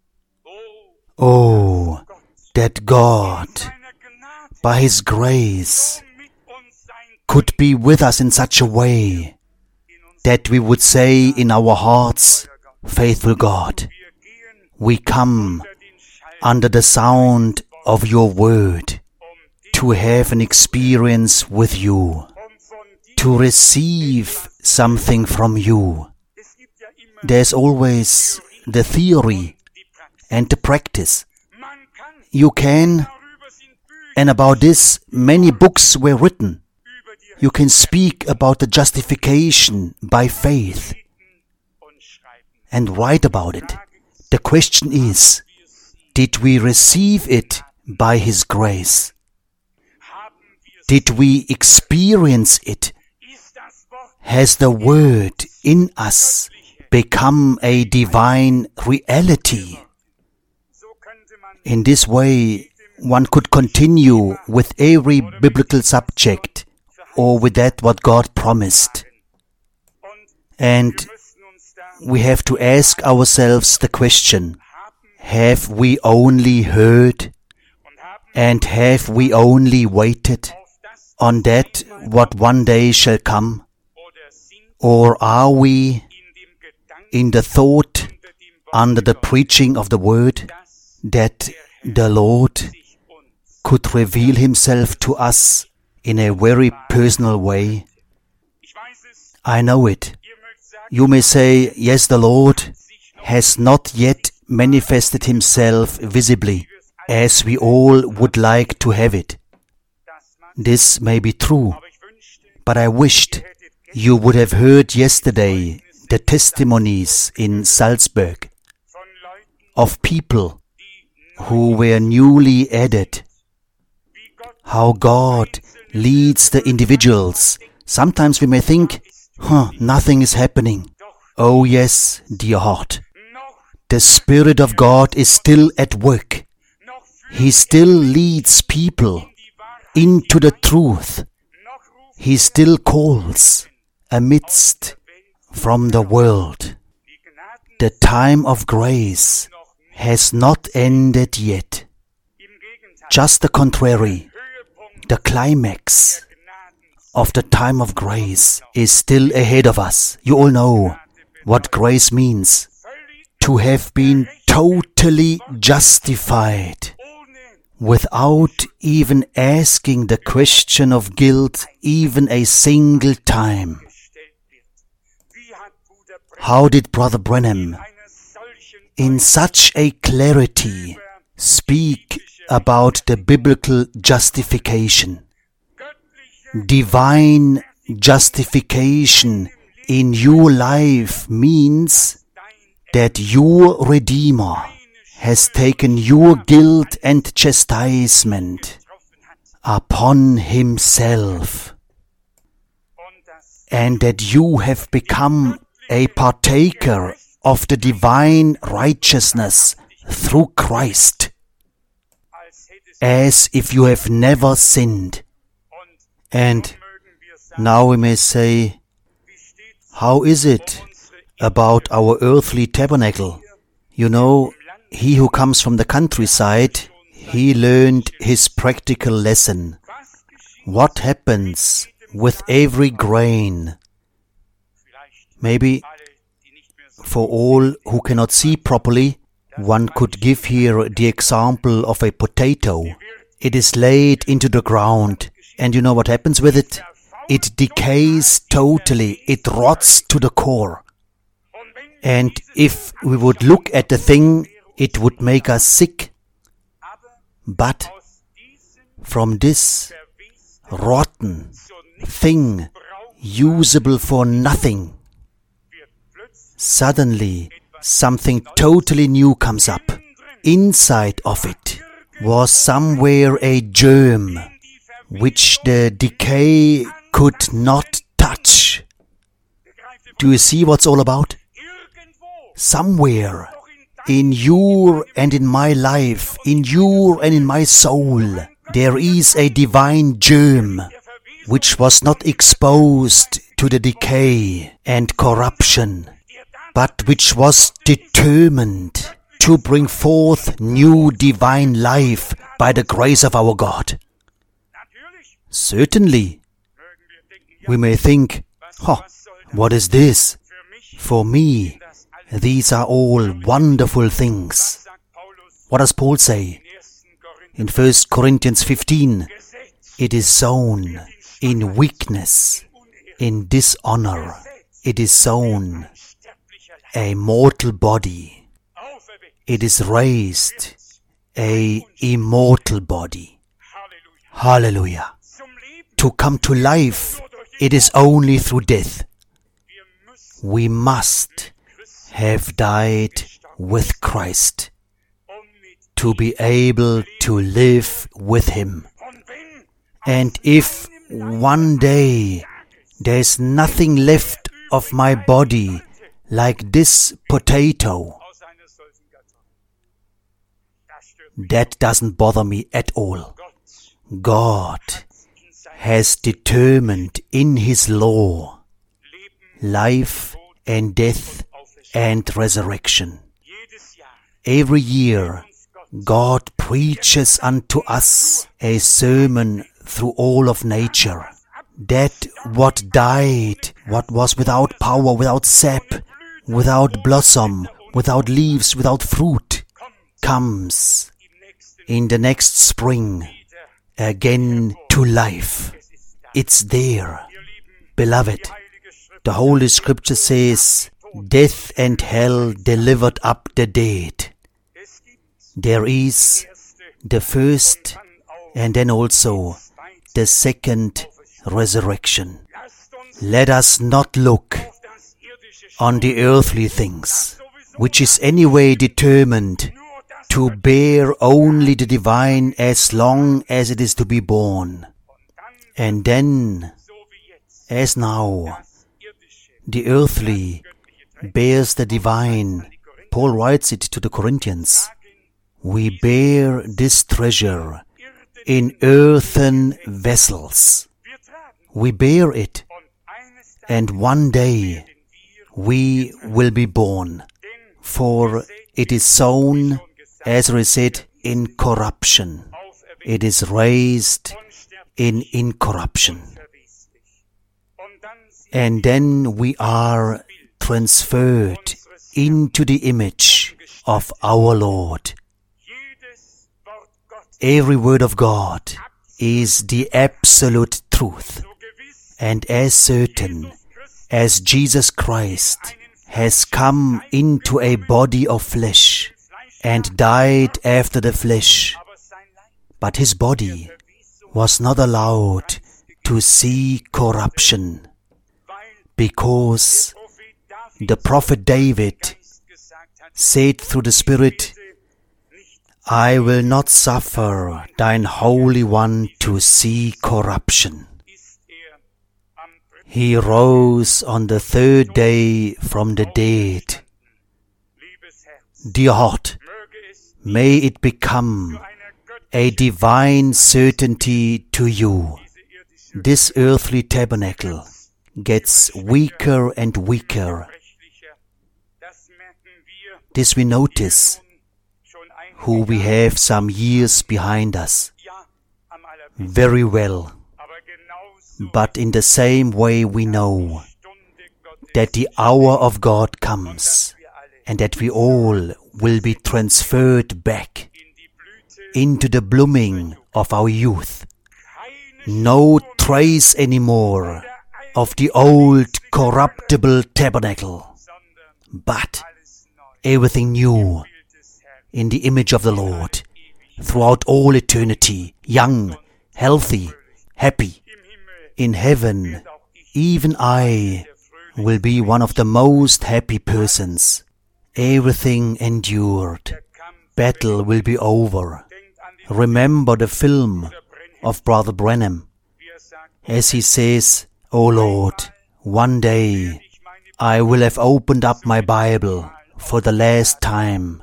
Oh, that God, by His grace, could be with us in such a way that we would say in our hearts, faithful God, we come under the sound of your word to have an experience with you, to receive something from you. There's always the theory and the practice. You can, and about this many books were written. You can speak about the justification by faith and write about it. The question is, did we receive it by His grace? Did we experience it? Has the Word in us become a divine reality? In this way, one could continue with every biblical subject or with that what God promised. And we have to ask ourselves the question, have we only heard and have we only waited on that what one day shall come? Or are we in the thought under the preaching of the Word that the Lord could reveal Himself to us in a very personal way? I know it. You may say, yes, the Lord has not yet manifested Himself visibly, as we all would like to have it. This may be true, but I wished you would have heard yesterday the testimonies in Salzburg of people who were newly added, how God leads the individuals. Sometimes we may think, huh, nothing is happening. Oh yes, dear heart, the Spirit of God is still at work. He still leads people into the truth. He still calls amidst from the world. The time of grace has not ended yet. Just the contrary, the climax of the time of grace is still ahead of us. You all know what grace means. To have been totally justified without even asking the question of guilt even a single time. How did Brother Branham in such a clarity speak about the biblical justification. Divine justification in your life means that your Redeemer has taken your guilt and chastisement upon Himself, and that you have become a partaker of the divine righteousness through Christ, as if you have never sinned. And now we may say, how is it about our earthly tabernacle? You know, he who comes from the countryside, he learned his practical lesson. What happens with every grain? Maybe for all who cannot see properly, one could give here the example of a potato. It is laid into the ground, and you know what happens with it? It decays totally, it rots to the core. And if we would look at the thing, it would make us sick. But from this rotten thing, usable for nothing, suddenly something totally new comes up. Inside of it was somewhere a germ which the decay could not touch. Do you see what's all about? Somewhere in your and in my life, in your and in my soul, there is a divine germ which was not exposed to the decay and corruption, but which was determined to bring forth new divine life by the grace of our God. Certainly, we may think, oh, what is this? For me, these are all wonderful things. What does Paul say? In First Corinthians fifteen, it is sown in weakness, in dishonor. It is sown a mortal body. It is raised a immortal body. Hallelujah. To come to life, it is only through death. We must have died with Christ to be able to live with Him. And if one day there is nothing left of my body like this potato, that doesn't bother me at all. God has determined in His law life and death and resurrection. Every year God preaches unto us a sermon through all of nature, that what died, what was without power, without sap, without blossom, without leaves, without fruit, comes in the next spring again to life. It's there. Beloved, the Holy Scripture says, death and hell delivered up the dead. There is the first and then also the second resurrection. Let us not look on the earthly things, which is anyway determined to bear only the divine as long as it is to be born. And then, as now, the earthly bears the divine. Paul writes it to the Corinthians. We bear this treasure in earthen vessels. We bear it, and one day we will be born. For it is sown, as it said, in corruption. It is raised in incorruption. And then we are transferred into the image of our Lord. Every word of God is the absolute truth, and as certain as Jesus Christ has come into a body of flesh and died after the flesh, But his body was not allowed to see corruption, because the prophet David said through the Spirit, I will not suffer thine Holy One to see corruption. He rose on the third day from the dead. Dear heart, may it become a divine certainty to you. This earthly tabernacle gets weaker and weaker. This we notice, who we have some years behind us. Very well. But in the same way we know that the hour of God comes and that we all will be transferred back into the blooming of our youth. No trace anymore of the old corruptible tabernacle, but everything new in the image of the Lord throughout all eternity, young, healthy, happy. In heaven, even I will be one of the most happy persons. Everything endured. Battle will be over. Remember the film of Brother Branham, as he says, O Lord, one day I will have opened up my Bible for the last time,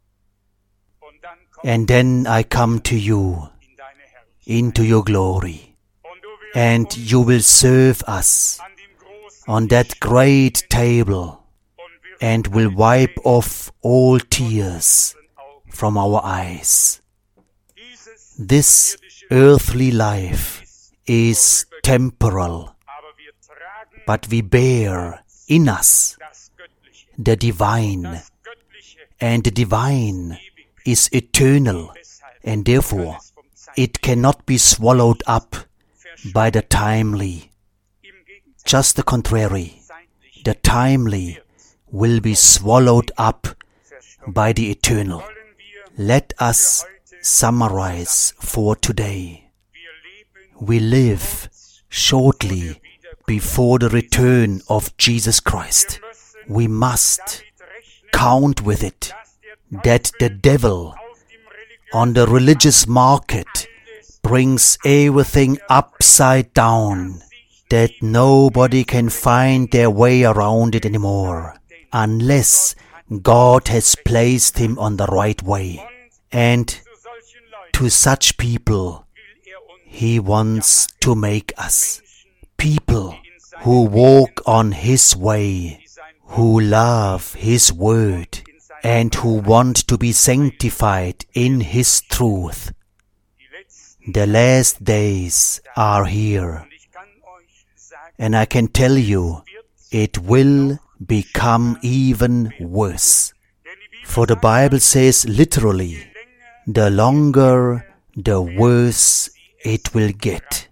and then I come to you into your glory. And you will serve us on that great table and will wipe off all tears from our eyes. This earthly life is temporal, but we bear in us the divine, and the divine is eternal, and therefore it cannot be swallowed up by the timely. Just the contrary, the timely will be swallowed up by the eternal. Let us summarize for today. We live shortly before the return of Jesus Christ. We must count with it that the devil on the religious market brings everything upside down, that nobody can find their way around it anymore, unless God has placed him on the right way. And to such people, he wants to make us people who walk on his way, who love his word, and who want to be sanctified in his truth. The last days are here, and I can tell you, it will become even worse. For the Bible says literally, the longer, the worse it will get.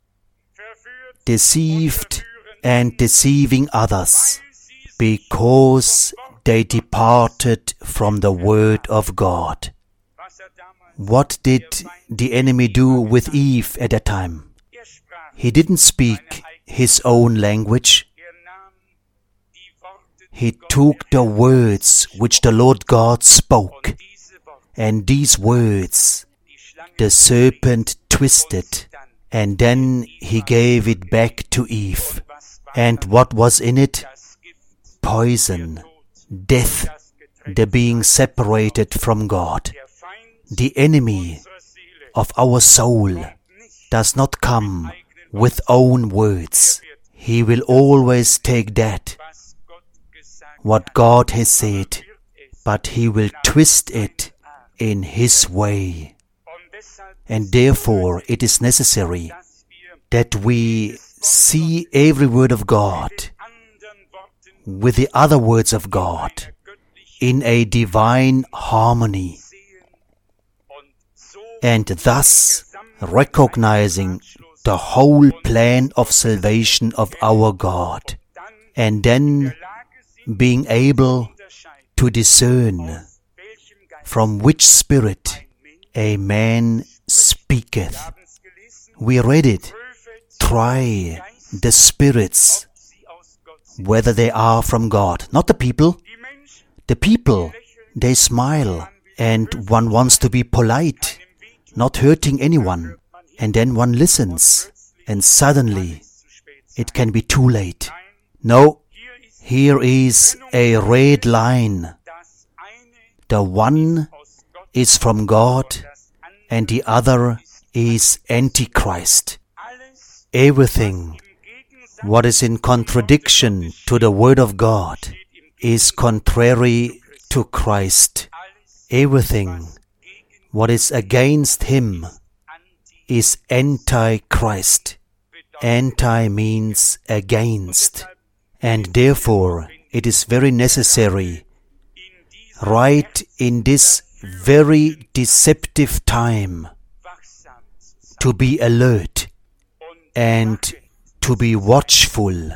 Deceived and deceiving others, because they departed from the word of God. What did the enemy do with Eve at that time? He didn't speak his own language. He took the words which the Lord God spoke, and these words the serpent twisted, and then he gave it back to Eve. And what was in it? Poison, death, the being separated from God. The enemy of our soul does not come with own words. He will always take that, what God has said, but he will twist it in his way. And therefore it is necessary that we see every word of God with the other words of God in a divine harmony, and thus recognizing the whole plan of salvation of our God, and then being able to discern from which spirit a man speaketh. We read it. Try the spirits, whether they are from God. Not the people. The people, they smile, and one wants to be polite, not hurting anyone. And then one listens, and suddenly it can be too late. No, here is a red line. The one is from God, and the other is Antichrist. Everything what is in contradiction to the Word of God is contrary to Christ. Everything what is against Him is Antichrist. Anti means against, and therefore it is very necessary, right in this very deceptive time, to be alert and to be watchful,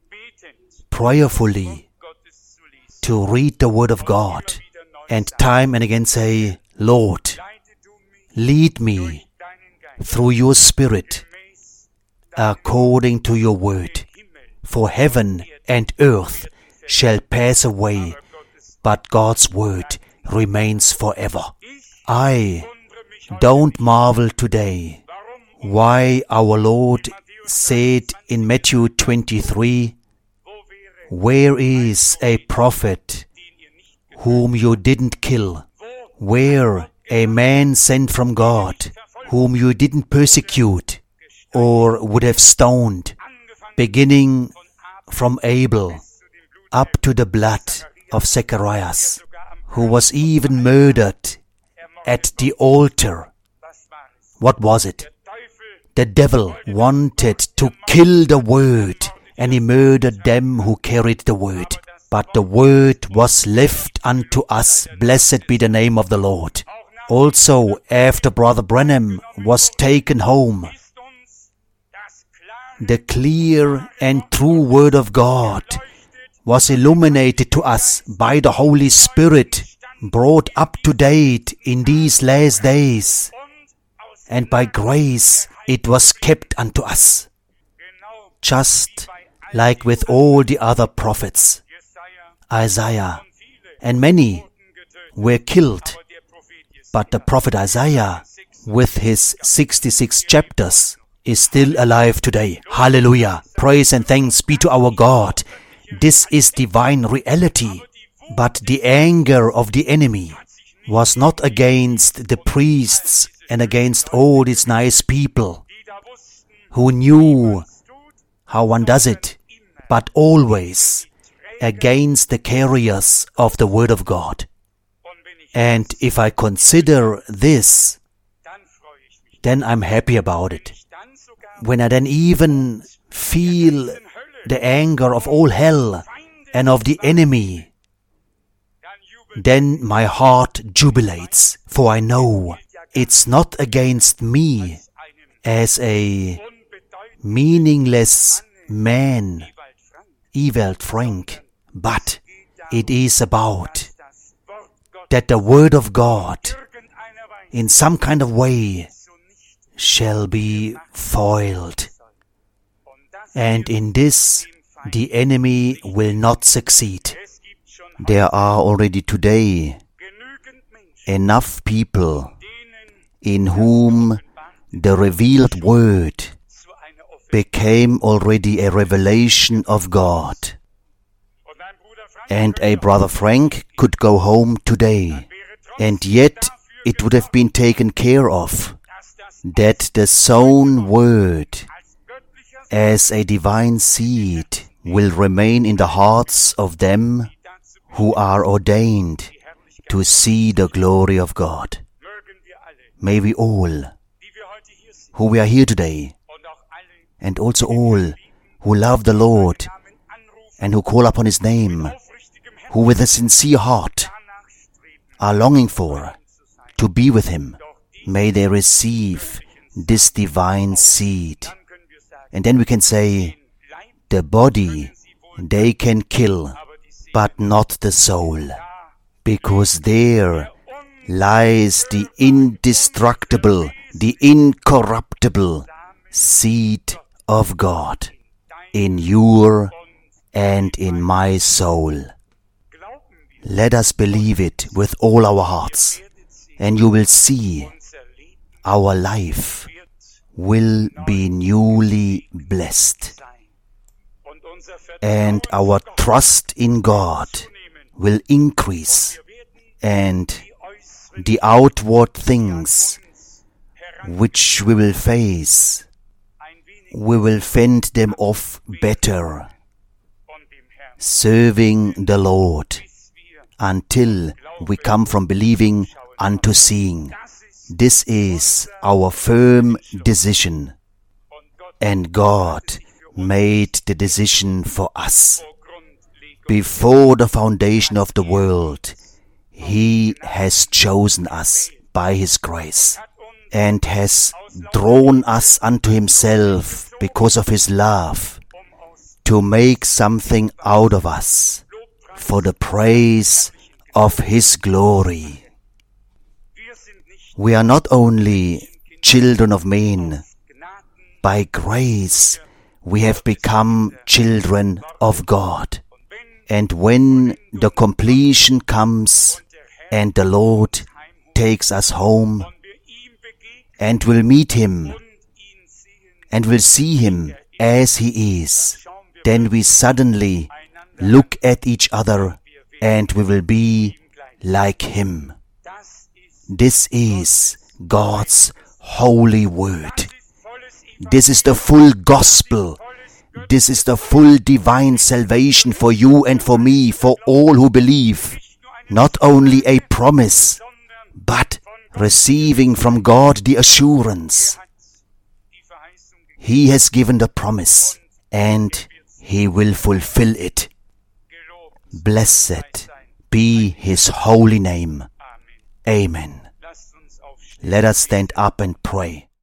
prayerfully, to read the Word of God, and time and again say, Lord, lead me through your Spirit, according to your Word. For heaven and earth shall pass away, but God's Word remains forever. I don't marvel today why our Lord said in Matthew twenty-three, where is a prophet whom you didn't kill? Where a man sent from God whom you didn't persecute or would have stoned, beginning from Abel up to the blood of Zacharias, who was even murdered at the altar? What was it? The devil wanted to kill the Word, and he murdered them who carried the Word. But the Word was left unto us. Blessed be the name of the Lord. Also, after Brother Branham was taken home, the clear and true Word of God was illuminated to us by the Holy Spirit, brought up to date in these last days, and by grace it was kept unto us, just like with all the other prophets. Isaiah and many were killed, but the prophet Isaiah, with his sixty-six chapters, is still alive today. Hallelujah! Praise and thanks be to our God. This is divine reality. But the anger of the enemy was not against the priests and against all these nice people who knew how one does it, but always against the carriers of the Word of God. And if I consider this, then I'm happy about it. When I then even feel the anger of all hell and of the enemy, then my heart jubilates, for I know it's not against me as a meaningless man, Ewald Frank, but it is about that the Word of God in some kind of way shall be foiled. And in this the enemy will not succeed. There are already today enough people in whom the revealed Word became already a revelation of God. And a Brother Frank could go home today, and yet it would have been taken care of, that the sown Word as a divine seed will remain in the hearts of them who are ordained to see the glory of God. May we all, who we are here today, and also all who love the Lord and who call upon His name, who with a sincere heart are longing for to be with Him, may they receive this divine seed. And then we can say, the body they can kill, but not the soul, because there lies the indestructible the incorruptible seed of God in your and in my soul. Let us believe it with all our hearts, and you will see our life will be newly blessed, and our trust in God will increase, and the outward things which we will face, we will fend them off better, serving the Lord until we come from believing unto seeing. This is our firm decision, and God made the decision for us. Before the foundation of the world, He has chosen us by His grace, and has drawn us unto Himself because of His love, to make something out of us for the praise of His glory. We are not only children of men. By grace we have become children of God. And when the completion comes and the Lord takes us home, and will meet Him and will see Him as He is, then we suddenly look at each other and we will be like Him. This is God's holy word. This is the full gospel. This is the full divine salvation for you and for me, for all who believe. Not only a promise, but receiving from God the assurance. He has given the promise, and He will fulfill it. Blessed be His holy name. Amen. Let us stand up and pray.